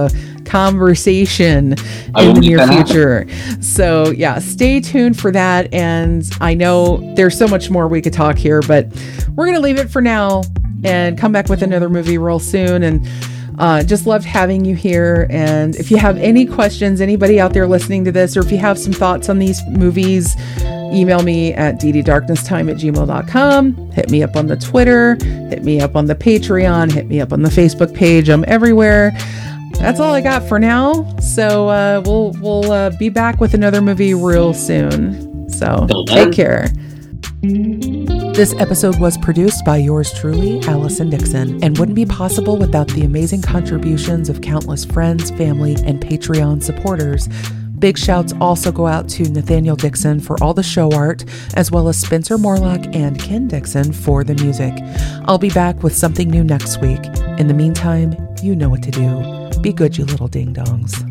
conversation I in will the make near that future. So yeah, stay tuned for that. And I know there's so much more we could talk here, but we're going to leave it for now and come back with another movie real soon. And uh, just loved having you here. And if you have any questions, anybody out there listening to this, or if you have some thoughts on these movies, email me at dddarknesstime at gmail dot com. Hit me up on the Twitter, hit me up on the Patreon, hit me up on the Facebook page. I'm everywhere. That's all I got for now. So uh, we'll we'll uh, be back with another movie real soon. So take care. This episode was produced by yours truly, Allison Dixon, and wouldn't be possible without the amazing contributions of countless friends, family, and Patreon supporters. Big shouts also go out to Nathaniel Dixon for all the show art, as well as Spencer Morlock and Ken Dixon for the music. I'll be back with something new next week. In the meantime, you know what to do. Be good, you little ding-dongs.